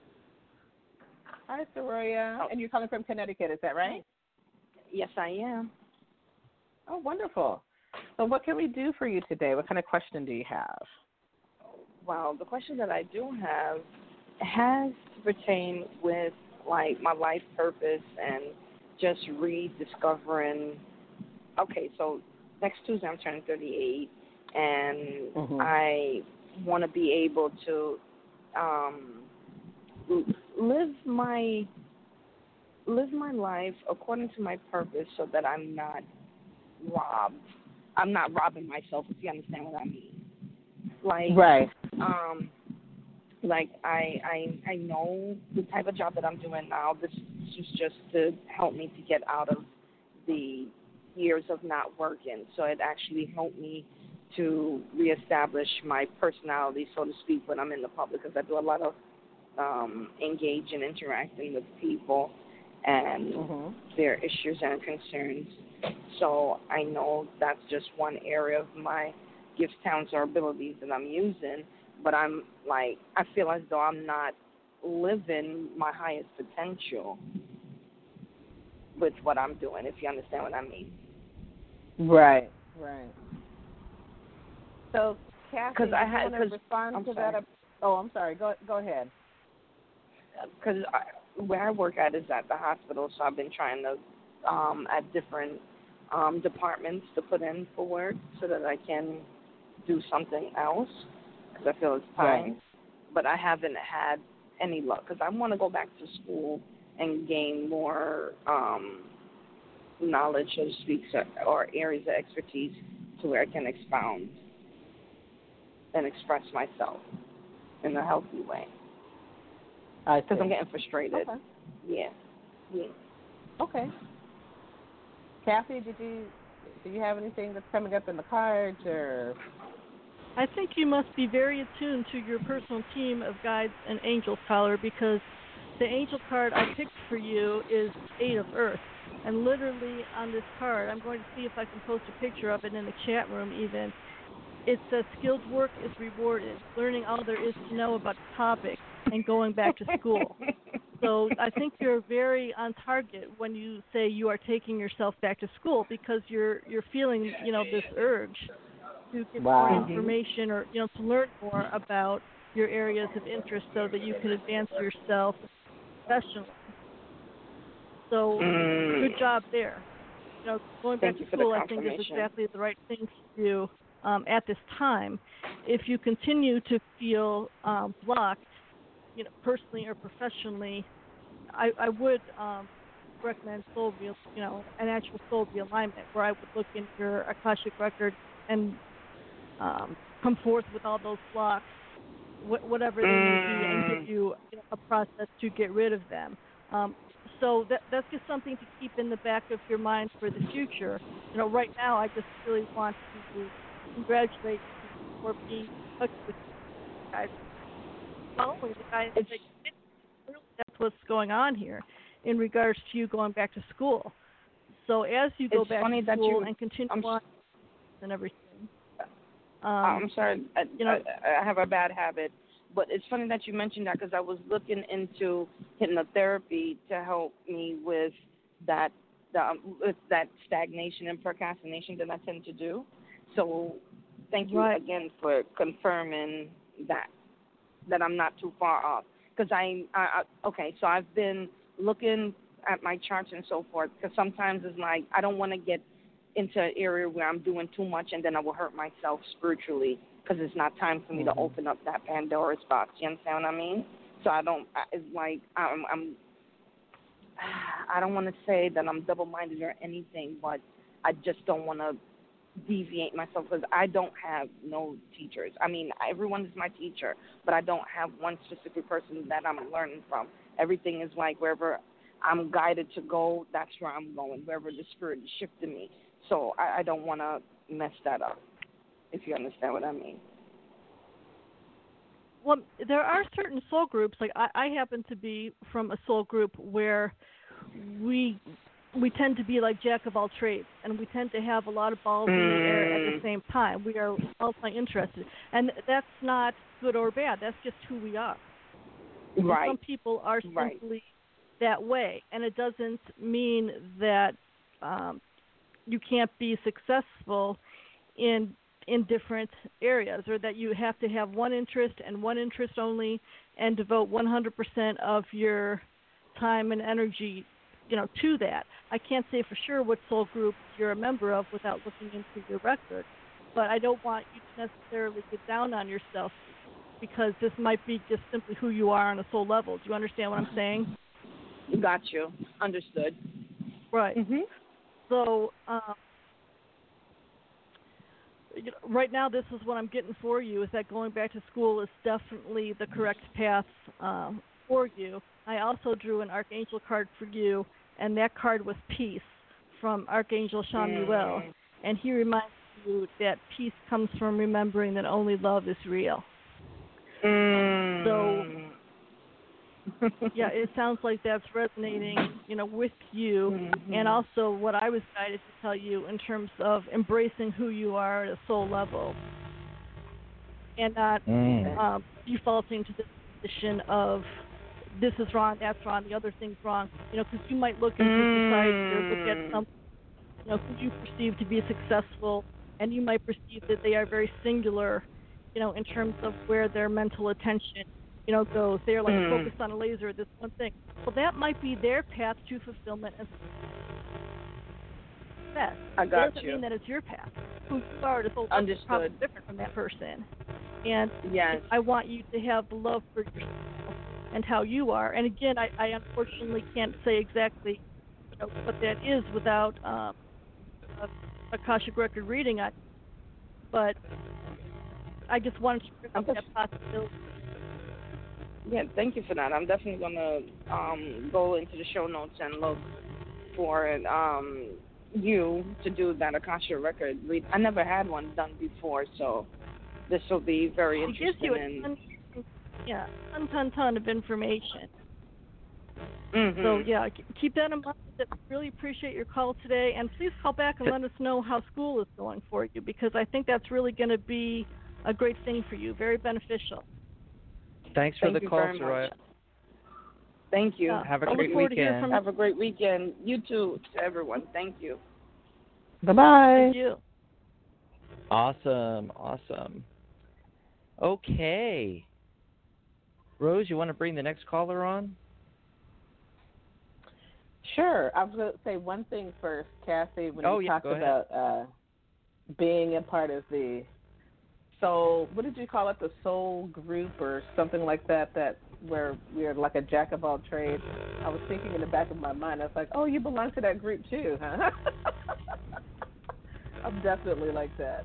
Hi, Soraya. Oh. And you're calling from Connecticut, is that right? Yes, I am. Oh, wonderful. So what can we do for you today? What kind of question do you have? Well, the question that I do have has to pertain with, like, my life purpose and just rediscovering. Okay, so next Tuesday I'm turning thirty-eight, and Mhm. I want to be able to um, live my live my life according to my purpose, so that I'm not robbed. I'm not robbing myself, if you understand what I mean. Like, Right. um, like I, I, I know the type of job that I'm doing now. This is just to help me to get out of the years of not working. So it actually helped me to reestablish my personality, so to speak, when I'm in the public, because I do a lot of um, engaging, interacting with people and Mhm. their issues and concerns. So I know that's just one area of my gifts, talents, or abilities that I'm using. But I'm like, I feel as though I'm not living my highest potential with what I'm doing, if you understand what I mean. Right. Right. So, Kathy, 'Cause I do you had- want to 'cause- respond I'm to sorry. that? Oh, I'm sorry. Go go ahead. Because where I work at is at the hospital, so I've been trying to, um, at different um, departments to put in for work so that I can do something else, because I feel it's time. Right. But I haven't had any luck, because I want to go back to school and gain more um, knowledge, so to speak, so, or areas of expertise to where I can expound and express myself in a healthy way. I Because see. I'm getting frustrated. Okay. Yeah. Yeah. Okay. Kathy, did you do you have anything that's coming up in the cards, or? I think you must be very attuned to your personal team of guides and angels, caller, because the angel card I picked for you is Eight of Earth. And literally on this card, I'm going to see if I can post a picture of it in the chat room even. It says skilled work is rewarded, learning all there is to know about the topic and going back to school. So I think you're very on target when you say you are taking yourself back to school because you're you're feeling, you know, this urge to get Wow. more information or, you know, to learn more about your areas of interest so that you can advance yourself professionally. So Mm. good job there. You know, going back Thank you to for the school, I think is confirmation. exactly the right thing to do um, at this time. If you continue to feel um, blocked, you know, personally or professionally, I, I would um, recommend soul, real, you know, an actual soul realignment, where I would look into your Akashic record and um, come forth with all those blocks, wh- whatever they may be, and give you, you know, a process to get rid of them. Um, so that, that's just something to keep in the back of your mind for the future. You know, right now, I just really want to congratulate you for being in touch with you guys, following the guys that you did. Really, that's what's going on here in regards to you going back to school. So as you go It's back funny to that school you- and continue I'm on and everything. Um, I'm sorry, I, you know, I, I have a bad habit, but it's funny that you mentioned that because I was looking into hypnotherapy to help me with that um, with that stagnation and procrastination that I tend to do. So thank you Right. again for confirming that that I'm not too far off. Because I, I, I okay, so I've been looking at my charts and so forth. Because sometimes it's like I don't want to get into an area where I'm doing too much and then I will hurt myself spiritually because it's not time for me Mm-hmm. to open up that Pandora's box. You understand what I mean? So I don't. It's like I'm. I'm I don't want to say that I'm double-minded or anything, but I just don't want to deviate myself because I don't have no teachers. I mean, everyone is my teacher, but I don't have one specific person that I'm learning from. Everything is like wherever I'm guided to go, that's where I'm going, wherever the spirit is shifting me. So I, I don't want to mess that up, if you understand what I mean. well, there are certain soul groups. Like I, I happen to be from a soul group where we we tend to be like jack of all trades, and we tend to have a lot of balls in the air at the Mm. same time. We are multi-interested, and that's not good or bad. That's just who we are. And Right. some people are Right. simply that way, and it doesn't mean that um, you can't be successful in in different areas, or that you have to have one interest and one interest only, and devote one hundred percent of your time and energy, you know, to that. I can't say for sure what soul group you're a member of without looking into your record, but I don't want you to necessarily get down on yourself because this might be just simply who you are on a soul level. Do you understand what I'm saying? Got you. Understood. Right. Mhm. So, um, you know, right now, this is what I'm getting for you, is that going back to school is definitely the correct path um, for you. I also drew an Archangel card for you, and that card was Peace from Archangel Shamuel. Mm. And he reminds you that peace comes from remembering that only love is real. Mm. So, yeah, it sounds like that's resonating, you know, with you, Mhm. and also what I was guided to tell you in terms of embracing who you are at a soul level, and not Mm. um, defaulting to this position of this is wrong, that's wrong, the other thing's wrong. You know, because you might look into society or look at Mm. some, you know, who you perceive to be successful, and you might perceive that they are very singular, you know, in terms of where their mental attention, you know, goes. They're like Mm. focused on a laser, this one thing. Well, that might be their path to fulfillment and success. I It got doesn't you. mean that it's your path. Who you are is probably Understood. different from that person. And Yes. I want you to have the love for yourself and how you are. And again, I, I unfortunately can't say exactly, you know, what that is without um, a Akashic record reading on it. But I just wanted to bring up that possibility. Yeah, thank you for that. I'm definitely gonna um, go into the show notes and look for um, you to do that Akasha record read. I never had one done before, so this will be very It gives interesting. you a and ton, yeah, ton, ton, ton of information. Mm-hmm. So, yeah, keep that in mind. I really appreciate your call today. And please call back and let us know how school is going for you, because I think that's really going to be a great thing for you, very beneficial. Thanks for Thank the you call, very Soraya. much. Thank you. Uh, Have a I great look forward to hearing weekend. from Have a great weekend. You too, to everyone. Thank you. Bye-bye. you. Awesome, awesome. Okay. Rose, you want to bring the next caller on? Sure. I was going to say one thing first, Kathy, when Oh, you yeah, talked go ahead. about uh, being a part of the soul, what did you call it, the soul group or something like that, that where we're like a jack of all trades. I was thinking in the back of my mind, I was like, oh, you belong to that group too, huh? I'm definitely like that.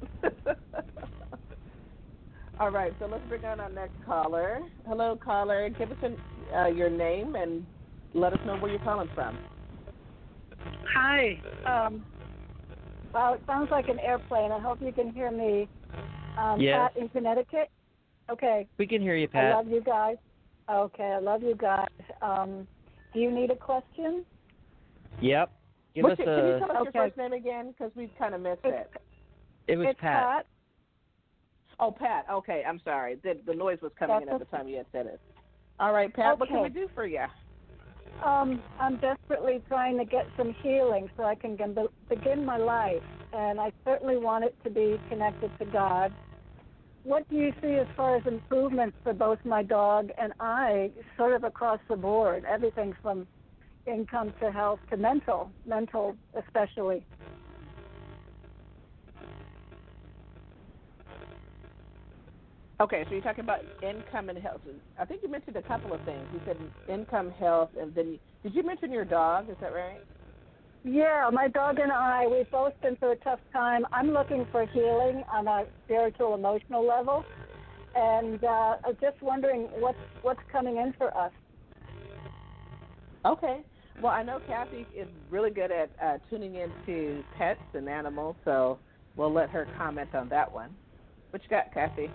All right, so let's bring on our next caller. Hello, caller. Give us an, uh, your name and let us know where you're calling from. Hi. Um, well, it sounds like an airplane. I hope you can hear me. Um, Yes. Pat in Connecticut. Okay. We can hear you, I Pat. love you guys. Okay, I love you guys. Um, do you need a question? Yep. Give What's us your, a. can you tell us Okay. your first name again? Because we kind of missed it. It was it's Pat. Pat. Oh, Pat. Okay, I'm sorry. The, the noise was coming That's in at the okay. time you had said it. All right, Pat, what can we Okay. do for you? Um, I'm desperately trying to get some healing so I can be- begin my life, and I certainly want it to be connected to God. What do you see as far as improvements for both my dog and I, sort of across the board, everything from income to health to mental, mental especially? Okay, so you're talking about income and health. I think you mentioned a couple of things. You said income, health, and then you, did you mention your dog? Is that right? Yeah, my dog and I, we've both been through a tough time. I'm looking for healing on a spiritual, emotional level, and uh, I'm just wondering what's what's coming in for us. Okay. Well, I know Kathy is really good at uh, tuning into pets and animals, so we'll let her comment on that one. What you got, Kathy?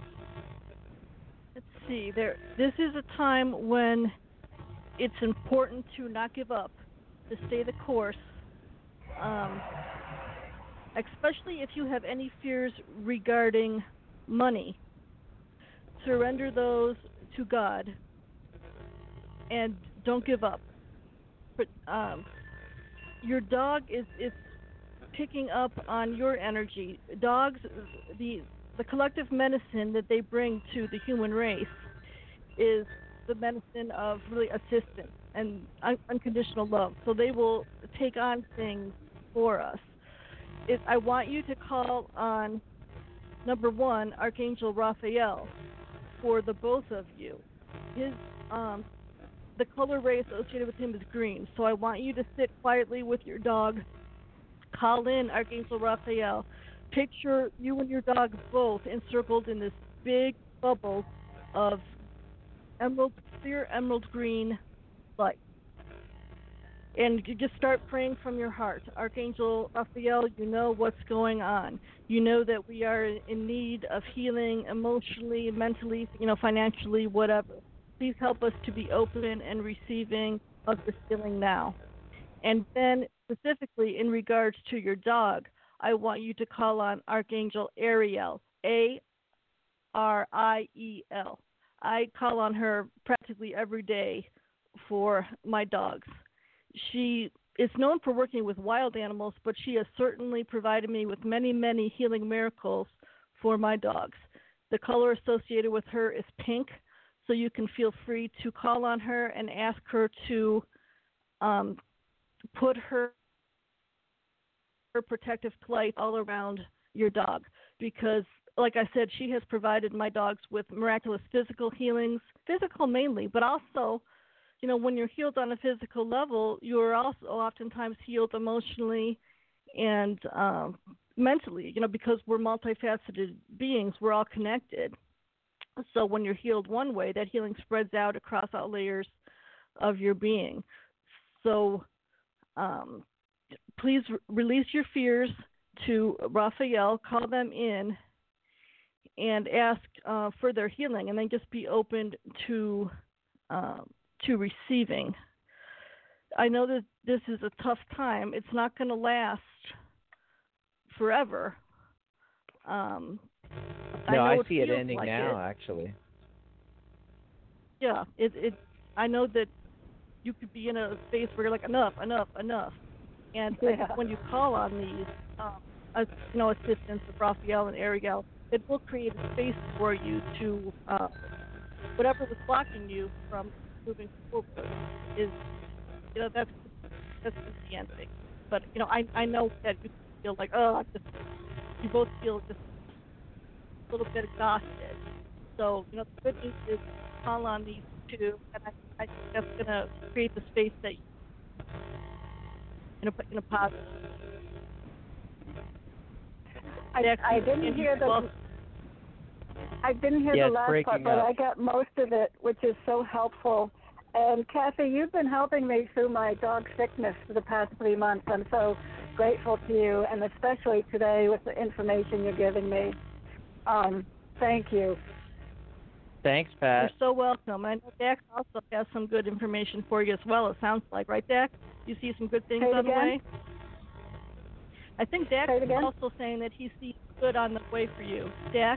Let's see. There. This is a time when it's important to not give up, to stay the course, um, especially if you have any fears regarding money. Surrender those to God and don't give up. But um, your dog is, is picking up on your energy. Dogs, the the collective medicine that they bring to the human race is the medicine of really assistance and un- unconditional love. So they will take on things for us. It, I want you to call on, number one, Archangel Raphael for the both of you. His um, the color ray associated with him is green. So I want you to sit quietly with your dog, call in Archangel Raphael. Picture you and your dog both encircled in this big bubble of emerald, clear emerald green light. And you just start praying from your heart. Archangel Raphael, you know what's going on. You know that we are in need of healing emotionally, mentally, you know, financially, whatever. Please help us to be open and receiving of this healing now. And then specifically in regards to your dog, I want you to call on Archangel Ariel, A R I E L. I call on her practically every day for my dogs. She is known for working with wild animals, but she has certainly provided me with many, many healing miracles for my dogs. The color associated with her is pink, so you can feel free to call on her and ask her to um, put her her protective light all around your dog, because like I said, she has provided my dogs with miraculous physical healings, physical mainly, but also, you know, when you're healed on a physical level, you're also oftentimes healed emotionally and um, mentally, you know, because we're multifaceted beings, we're all connected. So when you're healed one way, that healing spreads out across all layers of your being. So um, please re- release your fears to Raphael, call them in, and ask uh, for their healing, and then just be open to uh, to receiving. I know that this is a tough time. It's not going to last forever. Um, no, I, I know see it, it ending like now, it. actually. Yeah, it, it. I know that you could be in a space where you're like, enough, enough, enough. And Yeah. I think when you call on these, um, as, you know, assistance of Raphael and Ariel, it will create a space for you to, uh, whatever was blocking you from moving forward is, you know, that's that's the ending. But you know, I I know that you feel like, oh, I just, you both feel just a little bit exhausted. So you know, the good news is call on these two, and I I think that's gonna create the space that you, in a in a positive. I, I didn't hear the well, I didn't hear yeah, the last part, but up. I got most of it, which is so helpful. And Kathy, you've been helping me through my dog sickness for the past three months. I'm so grateful to you, and especially today with the information you're giving me. Um, thank you. Thanks, Pat. You're so welcome. I know Dax also has some good information for you as well, it sounds like. Right, Dax? You see some good things Say it on the again? way? I think Dax Say it is again? also saying that he sees good on the way for you. Dax?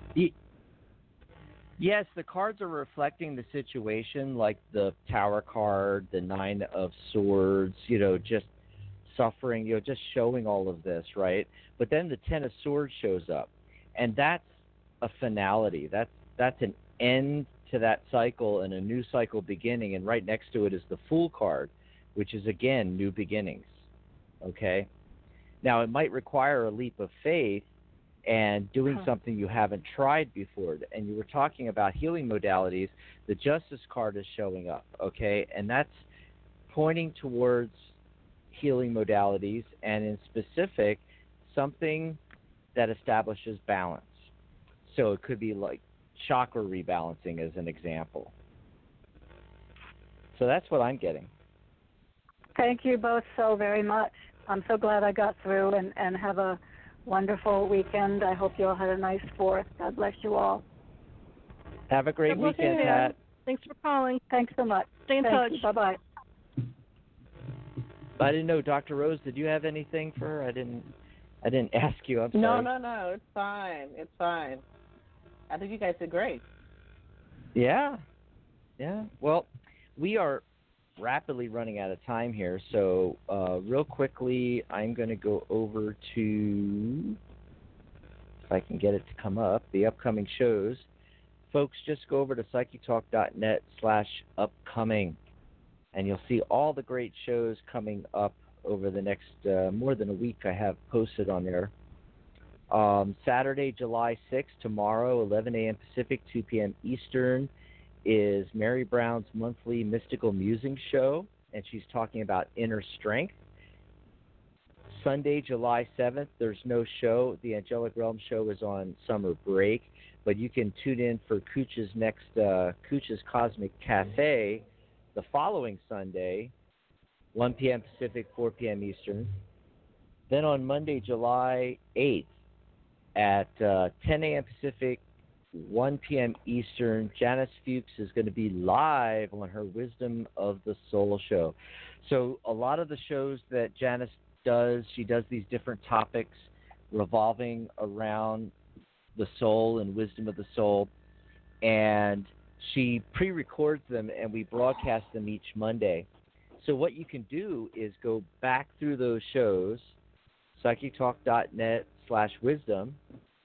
Yes, the cards are reflecting the situation, like the Tower card, the Nine of Swords, you know, just suffering, you know, just showing all of this, right? But then the Ten of Swords shows up, and that's a finality. That's that's an end to that cycle and a new cycle beginning, and right next to it is the Fool card, which is, again, new beginnings, okay? Now, it might require a leap of faith and doing Huh. something you haven't tried before. And you were talking about healing modalities. The Justice card is showing up, okay? And that's pointing towards healing modalities, and in specific, something that establishes balance. So it could be like chakra rebalancing as an example. So that's what I'm getting. Thank you both so very much. I'm so glad I got through, and, and have a wonderful weekend. I hope you all had a nice fourth. God bless you all. Have a great Good luck, weekend, Sam. Pat. Thanks for calling. Thanks so much. Stay in Thank touch. you. Bye-bye. I didn't know, Doctor Rose, did you have anything for her? I didn't I didn't ask you. I'm sorry. No, no, no. It's fine. It's fine. I think you guys did great. Yeah. Yeah. Well, we are rapidly running out of time here, so uh, real quickly, I'm going to go over to, if I can get it to come up, the upcoming shows. Folks, just go over to psychitalk.net slash upcoming, and you'll see all the great shows coming up over the next uh, more than a week I have posted on there. Um, Saturday, July sixth, tomorrow, eleven a.m. Pacific, two p.m. Eastern, is Mary Brown's monthly Mystical Musing show, and she's talking about inner strength. Sunday, July seventh, there's no show. The Angelic Realm show is on summer break, but you can tune in for Cooch's next uh, Cooch's Cosmic Cafe the following Sunday, one p.m. Pacific, four p.m. Eastern. Then on Monday, July eighth, at uh, ten a.m. Pacific, one p.m. Eastern, Janice Fuchs is going to be live on her Wisdom of the Soul show. So a lot of the shows that Janice does, she does these different topics revolving around the soul and wisdom of the soul, and she pre-records them and we broadcast them each Monday. So what you can do is go back through those shows, psychitalk.net slash wisdom,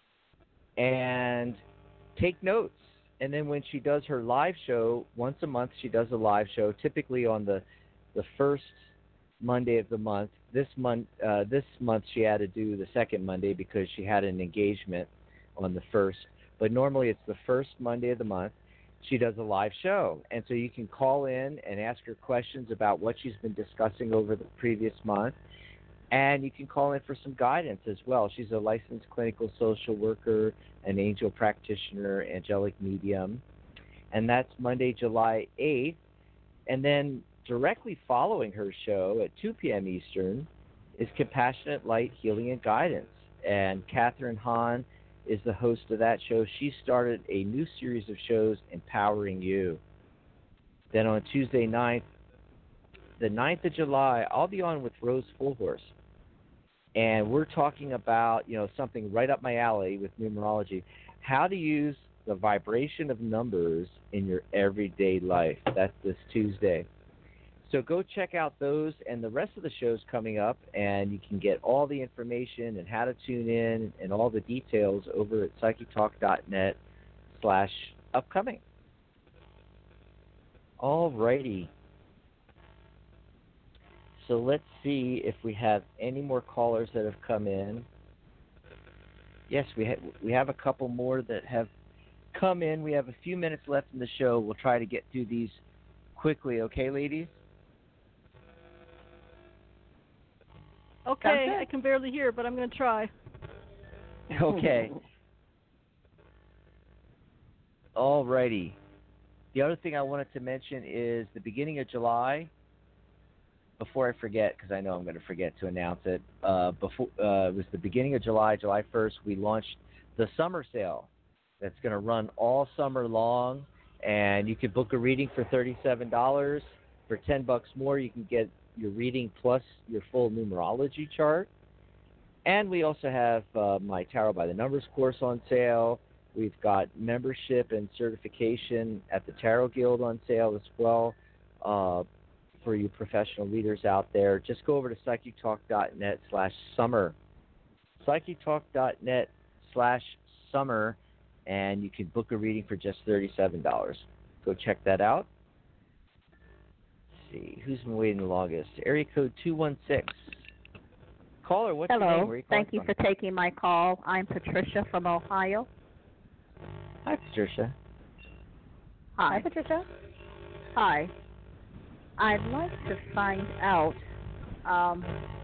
and take notes. And then when she does her live show, once a month she does a live show, typically on the the first Monday of the month. This month, uh, this month she had to do the second Monday because she had an engagement on the first. But normally it's the first Monday of the month. She does a live show. And so you can call in and ask her questions about what she's been discussing over the previous month. And you can call in for some guidance as well. She's a licensed clinical social worker, an angel practitioner, angelic medium. And that's Monday, July eighth. And then directly following her show at two p.m. Eastern is Compassionate Light, Healing, and Guidance. And Catherine Hahn is the host of that show. She started a new series of shows, Empowering You. Then on Tuesday ninth, the ninth of July, I'll be on with Rose Fullhorse. And we're talking about, you know, something right up my alley with numerology, how to use the vibration of numbers in your everyday life. That's this Tuesday. So go check out those and the rest of the shows coming up, and you can get all the information and how to tune in and all the details over at psychic-talk.net slash upcoming. All righty. So let's see if we have any more callers that have come in. Yes, we ha- we have a couple more that have come in. We have a few minutes left in the show. We'll try to get through these quickly. Okay, ladies? Okay, I can barely hear, but I'm going to try. Okay. All righty. The other thing I wanted to mention is the beginning of July. Before I forget, because I know I'm going to forget to announce it, uh, before uh, it was the beginning of July, July first, we launched the summer sale. That's going to run all summer long, and you can book a reading for thirty-seven dollars. For ten bucks more, you can get your reading plus your full numerology chart. And we also have uh, my Tarot by the Numbers course on sale. We've got membership and certification at the Tarot Guild on sale as well. Uh, for you professional readers out there, just go over to psychic-talk.net slash summer. psychic-talk.net slash summer, and you can book a reading for just thirty-seven dollars. Go check that out. Let's see, who's been waiting the longest? Area code two one six. Caller, what's Hello. your name? Where are you calling Thank you from? for taking my call. I'm Patricia from Ohio. Hi, Patricia. Hi. Hi, Patricia. Hi. I'd like to find out, um,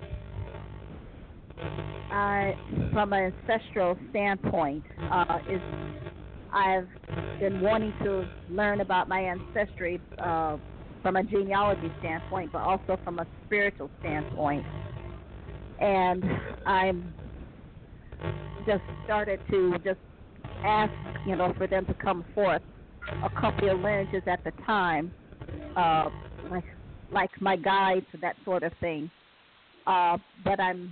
I, from an ancestral standpoint, uh, is I've been wanting to learn about my ancestry uh, from a genealogy standpoint, but also from a spiritual standpoint. And I'm just started to just ask, you know, for them to come forth a couple of lineages at the time. Uh, like like my guides, that sort of thing. Uh, but I'm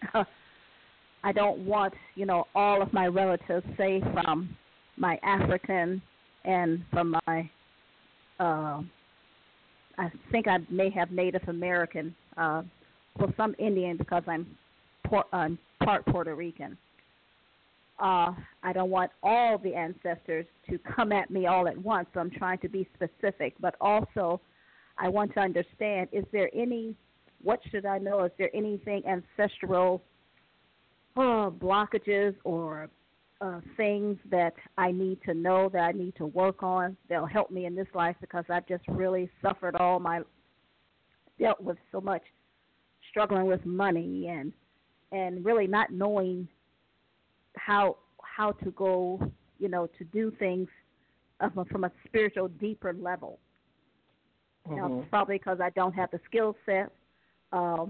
I don't want, you know, all of my relatives, say from my African and from my uh, I think I may have Native American, uh, well, some Indian because I'm, por- I'm part Puerto Rican. Uh, I don't want all the ancestors to come at me all at once, so I'm trying to be specific, but also I want to understand, is there any, what should I know, is there anything ancestral uh, blockages or uh, things that I need to know, that I need to work on, that'll help me in this life, because I've just really suffered all my, dealt with so much struggling with money and and really not knowing how how to go, you know, to do things uh, from a spiritual, deeper level. Mm-hmm. Now, probably because I don't have the skill set, um,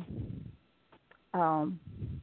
um,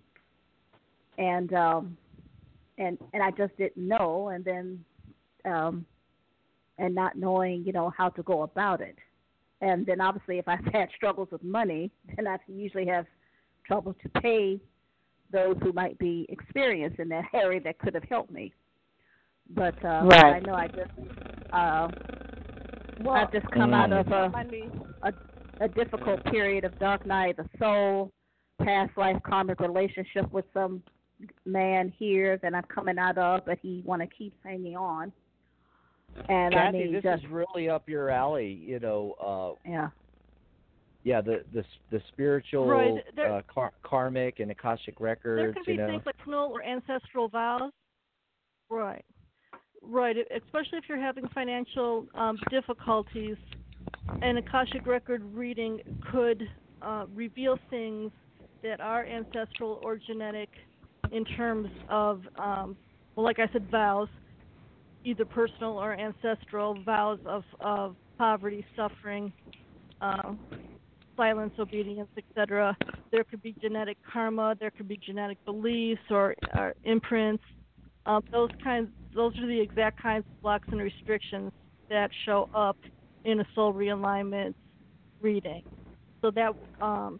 and um, and and I just didn't know, and then um, and not knowing, you know, how to go about it. And then obviously, if I've had struggles with money, then I usually have trouble to pay those who might be experienced in that area that could have helped me. But uh, right. I know I just uh, well, I've just come mm. out of a, a a difficult period of dark night of the soul, past life karmic relationship with some man here that I'm coming out of, but he want to keep hanging on. And Kathy, I mean, this just, is really up your alley. You know. Uh, yeah. Yeah, the the the spiritual, right. there, uh, kar- karmic, and akashic records. There can be you know. things like personal or ancestral vows. Right. Right. Especially if you're having financial um, difficulties, an akashic record reading could uh, reveal things that are ancestral or genetic in terms of, um, well, like I said, vows, either personal or ancestral vows of, of poverty, suffering, uh, silence, obedience, et cetera. There could be genetic karma. There could be genetic beliefs or, or imprints. Um, those kinds, those are the exact kinds of blocks and restrictions that show up in a soul realignment reading. So that um,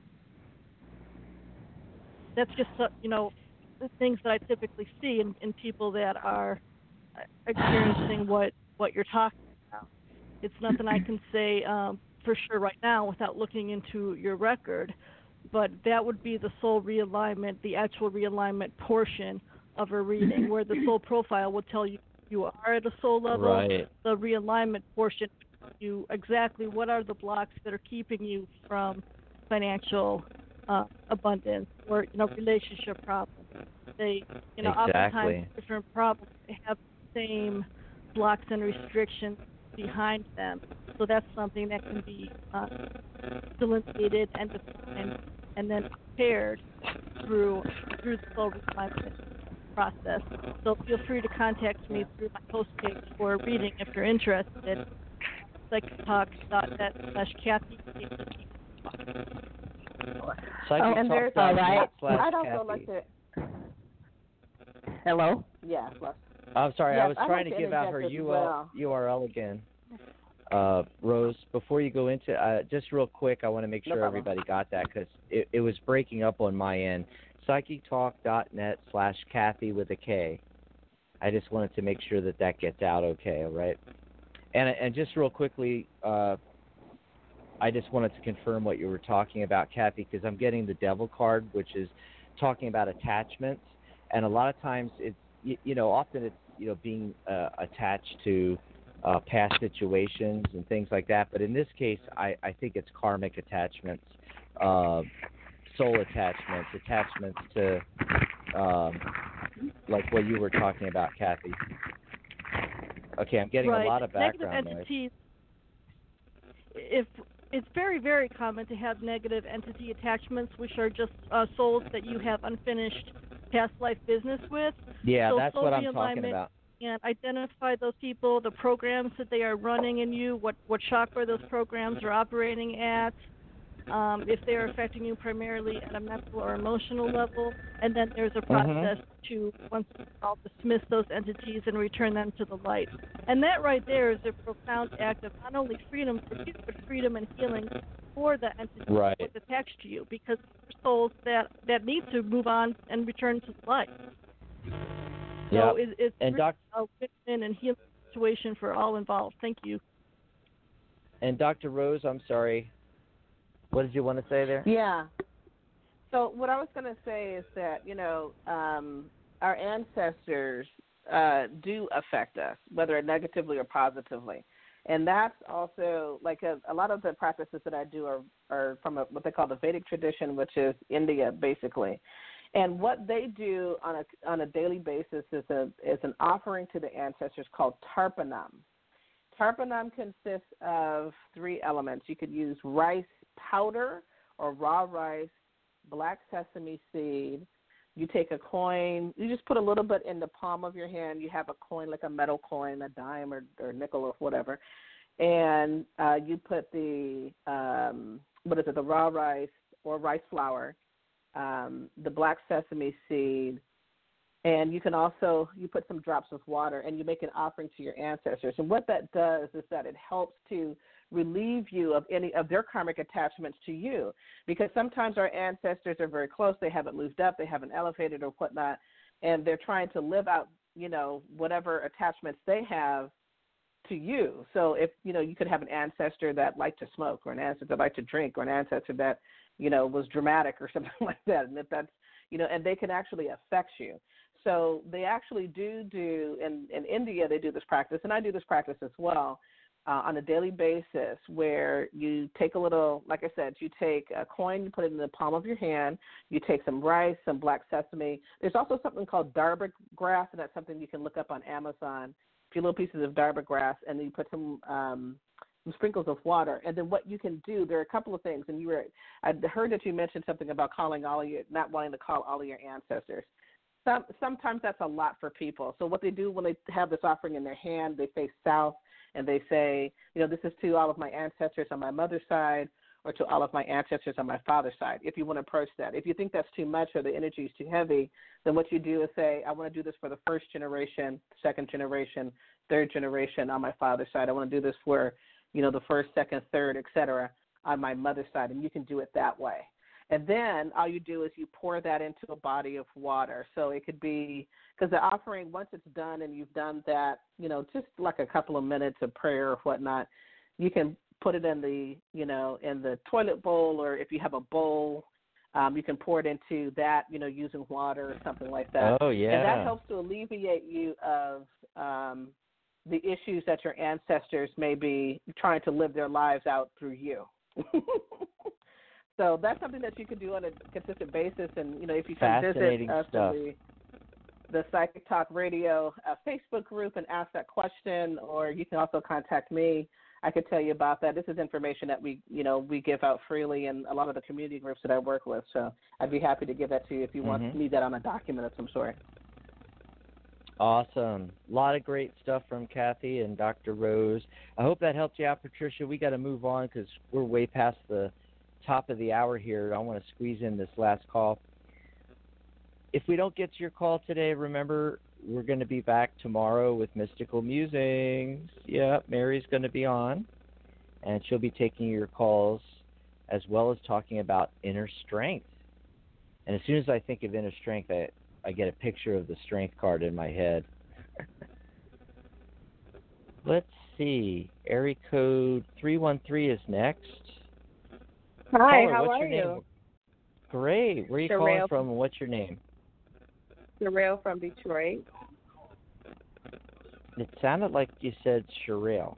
that's just uh, you know the things that I typically see in, in people that are experiencing what, what you're talking about. It's nothing I can say um, for sure right now without looking into your record, but that would be the soul realignment, the actual realignment portion of a reading, where the soul profile will tell you you are at a soul level. Right. The realignment portion will tell you exactly what are the blocks that are keeping you from financial uh, abundance or you know relationship problems. They, you know, Exactly. oftentimes different problems have the same blocks and restrictions behind them. So that's something that can be uh, delineated and defined and then prepared through through the soul realignment process. So feel free to contact me through my post page for a reading if you're interested. psychic talk dot net slash Kathy. Oh, and there's all right. I'd also like to. Hello. Yeah. Well, I'm sorry, yes, I was I'd trying like to give out her interject as U R L, well. U R L again. Uh, Rose, before you go into uh, just real quick, I want to make No sure problem. everybody got that because it, it was breaking up on my end. psychic talk dot net slash Kathy with a K. I just wanted to make sure that that gets out okay, all right? And, and just real quickly, uh, I just wanted to confirm what you were talking about, Kathy, because I'm getting the devil card, which is talking about attachments. And a lot of times it's, you, you know, often it's, you know, being uh, attached to uh, past situations and things like that. But in this case, I, I think it's karmic attachments, uh, soul attachments, attachments to, um, like what you were talking about, Kathy. Okay, I'm getting right. a lot of background Negative noise. entities, if it's very, very common to have negative entity attachments, which are just uh, souls that you have unfinished past life business with. Yeah, so that's soul what I'm talking realignment about. And identify those people, the programs that they are running in you, what, what chakra those programs are operating at, um, if they are affecting you primarily at a mental or emotional level, and then there's a process Mm-hmm. to, once in a while, dismiss those entities and return them to the light. And that right there is a profound act of not only freedom for you, but freedom and healing for the entity Right. that's attached to you, because there are souls that, that need to move on and return to the light. So Yep. it, it's And really doc- a win-win and healing situation for all involved. Thank you. And Doctor Rose, I'm sorry. What did you want to say there? Yeah. So what I was going to say is that, you know, um, our ancestors uh, do affect us, whether negatively or positively. And that's also, like a, a lot of the practices that I do are, are from a, what they call the Vedic tradition, which is India, basically. And what they do on a on a daily basis is a is an offering to the ancestors called tarpanam. Tarpanam consists of three elements. You could use rice powder or raw rice, black sesame seed. You take a coin. You just put a little bit in the palm of your hand. You have a coin, like a metal coin, a dime or, or nickel or whatever. And uh, you put the, um, what is it, the raw rice or rice flour, um, the black sesame seed, and you can also, you put some drops of water and you make an offering to your ancestors. And what that does is that it helps to relieve you of any of their karmic attachments to you. Because sometimes our ancestors are very close, they haven't moved up, they haven't elevated or whatnot, and they're trying to live out, you know, whatever attachments they have to you. So if, you know, you could have an ancestor that liked to smoke, or an ancestor that liked to drink, or an ancestor that, you know, was dramatic or something like that. And if that's, you know, and they can actually affect you. So they actually do do, in, in India, they do this practice, and I do this practice as well, uh, on a daily basis, where you take a little, like I said, you take a coin, you put it in the palm of your hand, you take some rice, some black sesame. There's also something called darba grass, and that's something you can look up on Amazon, a few little pieces of darba grass, and then you put some um, some sprinkles of water. And then what you can do, there are a couple of things, and you were, I heard that you mentioned something about calling all of your, not wanting to call all of your ancestors. Some, sometimes that's a lot for people. So what they do when they have this offering in their hand, they face south and they say, you know, this is to all of my ancestors on my mother's side, or to all of my ancestors on my father's side, if you want to approach that. If you think that's too much or the energy is too heavy, then what you do is say, I want to do this for the first generation, second generation, third generation on my father's side. I want to do this for, you know, the first, second, third, et cetera, on my mother's side, and you can do it that way. And then all you do is you pour that into a body of water. So it could be, because the offering, once it's done and you've done that, you know, just like a couple of minutes of prayer or whatnot, you can put it in the, you know, in the toilet bowl, or if you have a bowl, um, you can pour it into that, you know, using water or something like that. Oh, yeah. And that helps to alleviate you of um, the issues that your ancestors may be trying to live their lives out through you. So that's something that you can do on a consistent basis. And, you know, if you can visit us in the, the Psychic Talk Radio uh, Facebook group and ask that question, or you can also contact me. I could tell you about that. This is information that we, you know, we give out freely in a lot of the community groups that I work with. So I'd be happy to give that to you if you mm-hmm. want to need that on a document of some sort. Awesome. A lot of great stuff from Kathy and Doctor Rose. I hope that helped you out, Patricia. We got to move on because we're way past the top of the hour here. I want to squeeze in this last call. If we don't get to your call today, remember, we're going to be back tomorrow with Mystical Musings. Yep, Mary's going to be on, and she'll be taking your calls as well as talking about inner strength. And as soon as I think of inner strength, I, I get a picture of the strength card in my head. Let's see. Area code three one three is next. Hi, Caller, how what's are your you? Name? Great. Where are you Sherelle. calling from, and what's your name? Sherelle from Detroit. It sounded like you said Sherelle.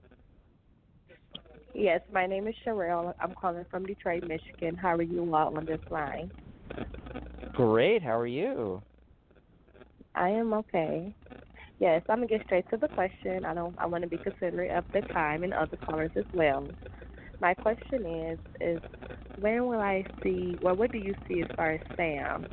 Yes, my name is Sherelle. I'm calling from Detroit, Michigan. How are you all on this line? Great. How are you? I am okay. Yes, I'm gonna get straight to the question. I don't. I want to be considerate of the time and other callers as well. My question is, is when will I see, well, what do you see as far as Sam?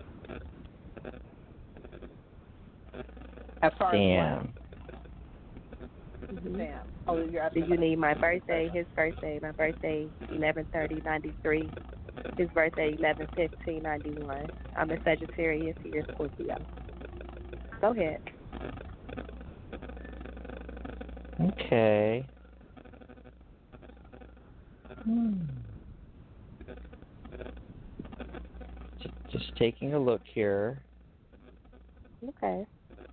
As far Sam. as what? Mm-hmm. Sam. Oh, you're asking Do you need my birthday, his birthday, my birthday, eleven thirty ninety-three, his birthday, eleven fifteen ninety-one. I'm a Sagittarius, he is Scorpio. Go ahead. Okay. Hmm. Just, just taking a look here. Okay.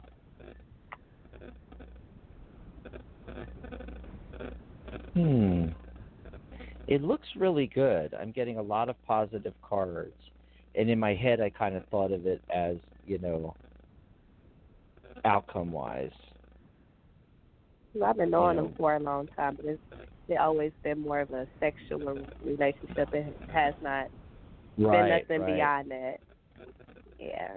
Hmm. It looks really good. I'm getting a lot of positive cards. And in my head, I kind of thought of it as, you know, outcome-wise. Well, I've been knowing you know. him for a long time, but it's, it's always been more of a sexual relationship. It has not right, been nothing right. beyond that. Yeah.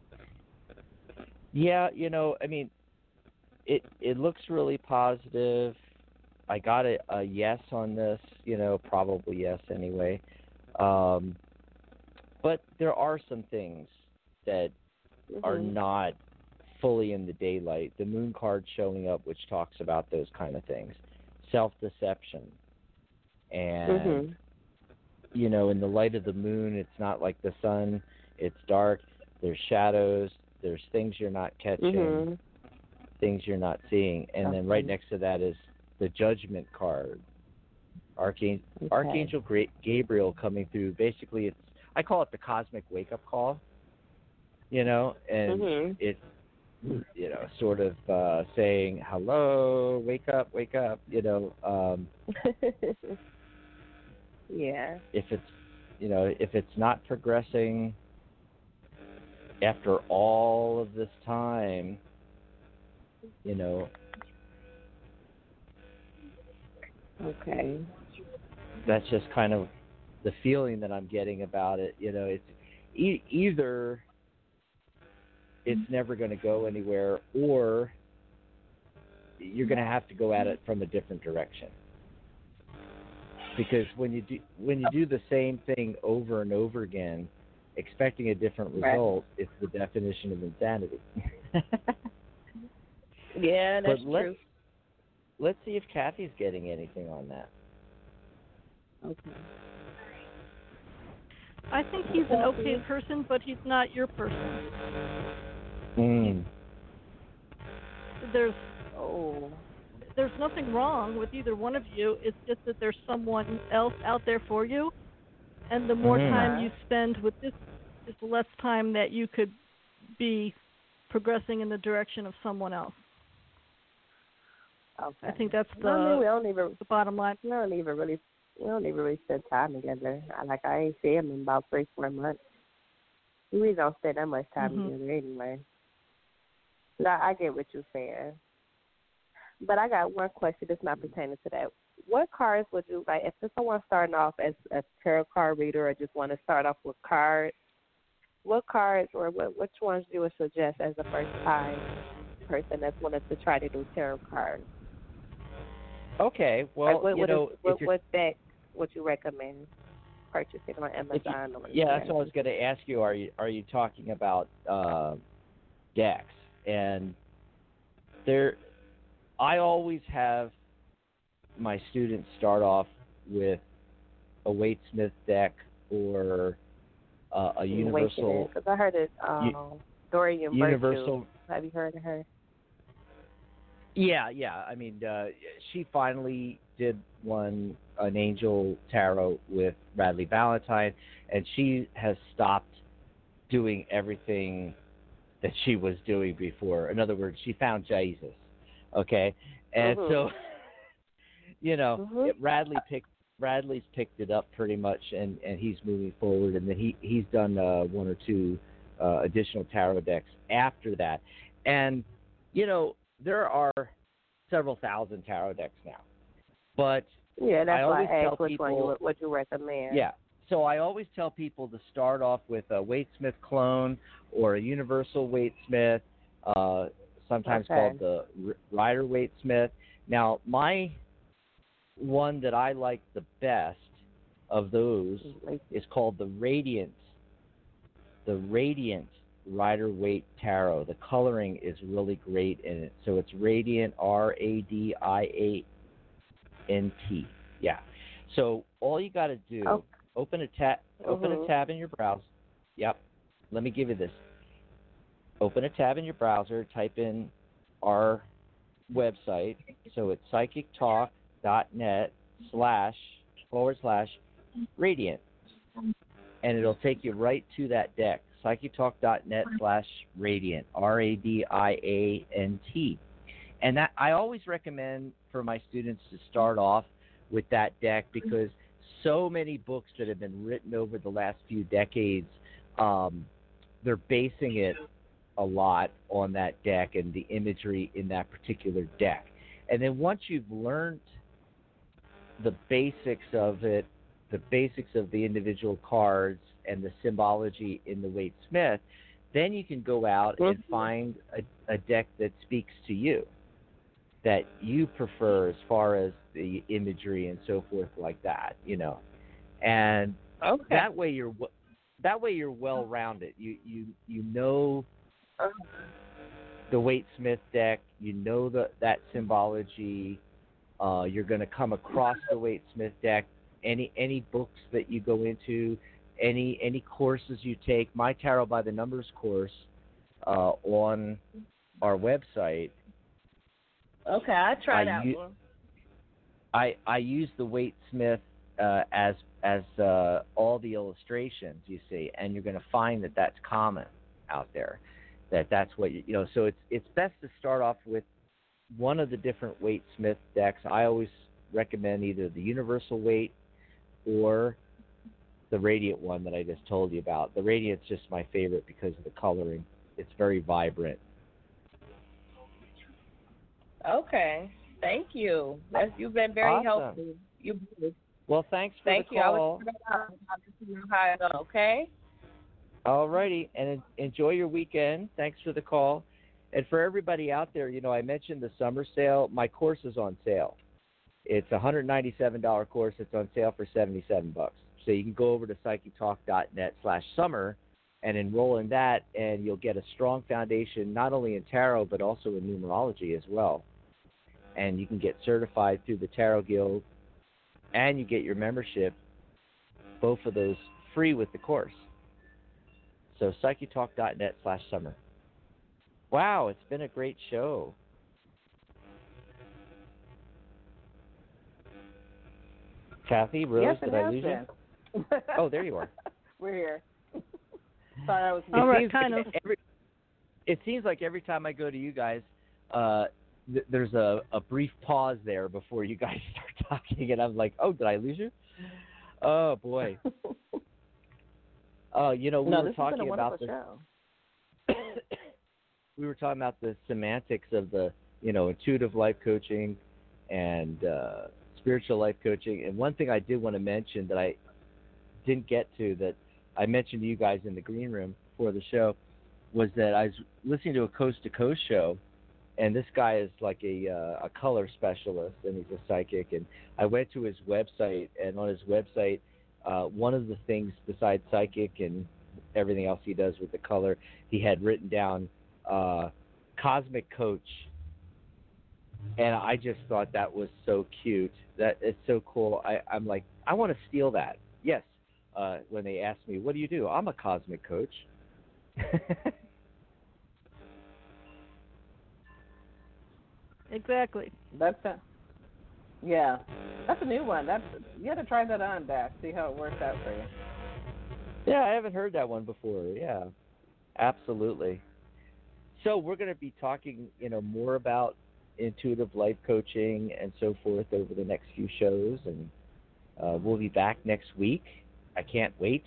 Yeah, you know, I mean, it it looks really positive. I got a, a yes on this, you know, probably yes anyway. Um, but there are some things that mm-hmm. are not fully in the daylight. The moon card showing up, which talks about those kind of things. Self-deception. And, mm-hmm. you know, in the light of the moon, it's not like the sun. It's dark. There's shadows. There's things you're not catching, mm-hmm. things you're not seeing. And okay. then right next to that is the Judgment card. Archangel, okay. Archangel Gabriel coming through. Basically, it's I call it the cosmic wake-up call, you know, and mm-hmm. it's, you know, sort of uh, saying, hello, wake up, wake up, you know. Um, yeah. If it's, you know, if it's not progressing after all of this time, you know. Okay. That's just kind of the feeling that I'm getting about it. You know, it's e- either it's never going to go anywhere, or you're going to have to go at it from a different direction. Because when you do when you do the same thing over and over again, expecting a different result, right. it's the definition of insanity. Yeah, that's but let's, true. Let's see if Kathy's getting anything on that. Okay. I think he's an okay person, but he's not your person. Mm. There's oh, there's nothing wrong with either one of you. It's just that there's someone else out there for you, and the more Mm. time you spend with this, is the less time that you could be progressing in the direction of someone else. Okay. I think that's the, I mean, we don't even the bottom line. we don't even really we don't even really spend time together. I, like I ain't see him in about three four months. We really don't spend that much time Mhm. together anyway. No, I get what you're saying. But I got one question that's not pertaining to that. What cards would you like if someone's starting off as a tarot card reader or just want to start off with cards? What cards or what which ones you would suggest as a first time person that's wanted to try to do tarot cards? Okay, well, like what, you what know, is, if what, you're, what deck would you recommend purchasing on if you, Amazon? or yeah, that's what I was going to ask you. Are you are you talking about uh, decks? And there, I always have my students start off with a Waite Smith deck or uh, a universal. Because I heard it, um, u- Dorian universal. Virtue. Have you heard of her? Yeah, yeah. I mean, uh, she finally did one, an Angel Tarot with Radley Valentine, and she has stopped doing everything that she was doing before. In other words, she found Jesus. Okay, and Mhm. so, you know, Mhm. it, Radley picked Radley's picked it up pretty much, and, and he's moving forward, and then he he's done uh, one or two uh, additional tarot decks after that, and you know. There are several thousand tarot decks now, but Yeah, that's I why always I tell asked which people, one you would, what you recommend. yeah. So I always tell people to start off with a Waite Smith clone or a universal Waite Smith, uh, sometimes Okay. called the R- Rider Waite Smith. Now, my one that I like the best of those is called the Radiant, the Radiant Rider Waite Tarot. The coloring is really great in it. So it's Radiant, R A D I A N T. Yeah. So all you got to do, Oh. open a tab, open a Mhm. tab in your browser. Yep. Let me give you this. Open a tab in your browser. Type in our website. So it's psychictalk.net slash forward slash Radiant, and it'll take you right to that deck. psychictalk.net slash Radiant, R A D I A N T. And that I always recommend for my students to start off with that deck because so many books that have been written over the last few decades, um, they're basing it a lot on that deck and the imagery in that particular deck. And then once you've learned the basics of it, the basics of the individual cards and the symbology in the Waite Smith, then you can go out and find a, a deck that speaks to you, that you prefer as far as the imagery and so forth like that, you know. And Okay. that way you're that way you're well rounded. You you you know the Waite Smith deck, you know the that symbology. Uh, you're going to come across the Waite Smith deck. Any any books that you go into, any any courses you take, my Tarot by the Numbers course uh, on our website. Okay, I try I that u- one. I I use the Waite Smith uh, as as uh, all the illustrations you see, and you're going to find that that's common out there. That that's what you, you know. So it's it's best to start off with one of the different Waite Smith decks. I always recommend either the Universal Waite or the Radiant one that I just told you about. The Radiant's just my favorite because of the coloring. It's very vibrant. Okay, thank you. That's, you've been very Awesome. helpful. You, Well, thanks for thank the you. I call. was how it goes, okay? All righty, and en- enjoy your weekend. Thanks for the call. And for everybody out there, you know, I mentioned the summer sale. My course is on sale. It's a one hundred ninety-seven dollars course. It's on sale for seventy-seven bucks. So you can go over to psychictalk.net slash summer and enroll in that, and you'll get a strong foundation not only in tarot but also in numerology as well. And you can get certified through the Tarot Guild, and you get your membership, both of those free with the course. So psychictalk.net slash summer. Wow, it's been a great show. Kathy, Rose, yes, did it I has lose been. you? Oh, there you are. We're here. Sorry, I was. All right, seems kind like of. Every, it seems like every time I go to you guys, uh, th- there's a, a brief pause there before you guys start talking, and I'm like, oh, did I lose you? Oh boy. Oh, uh, you know, we no, were this has been talking a about wonderful the. show. We were talking about the semantics of the, you know, intuitive life coaching and uh, spiritual life coaching. And one thing I did want to mention that I didn't get to, that I mentioned to you guys in the green room before the show, was that I was listening to a Coast to Coast show, and this guy is like a uh, a color specialist, and he's a psychic. And I went to his website, and on his website, uh, one of the things besides psychic and everything else he does with the color, he had written down uh, cosmic coach. And I just thought that was so cute. That it's so cool. I, I'm like, I want to steal that. Yes. Uh, when they ask me, what do you do? I'm a cosmic coach. Exactly. That's a, yeah, that's a new one. That's you got to try that on, Dax. See how it works out for you. Yeah, I haven't heard that one before. Yeah, absolutely. So we're going to be talking, you know, more about intuitive life coaching and so forth over the next few shows, and uh, we'll be back next week. I can't wait.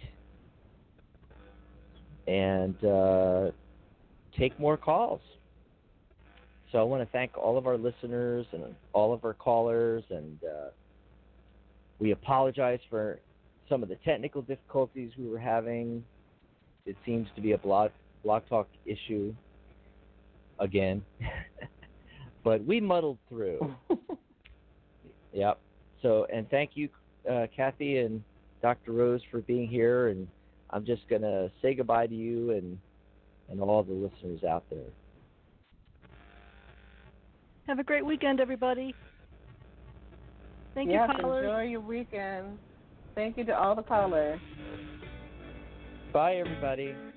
And uh, take more calls. So I want to thank all of our listeners and all of our callers, and uh, we apologize for some of the technical difficulties we were having. It seems to be a blog, blog talk issue again, but we muddled through. Yep. So, and thank you, uh, Kathy and Doctor Rose, for being here, and I'm just going to say goodbye to you and, and all the listeners out there. Have a great weekend, everybody. Thank yes, you, callers. Enjoy your weekend. Thank you to all the callers. Bye, everybody.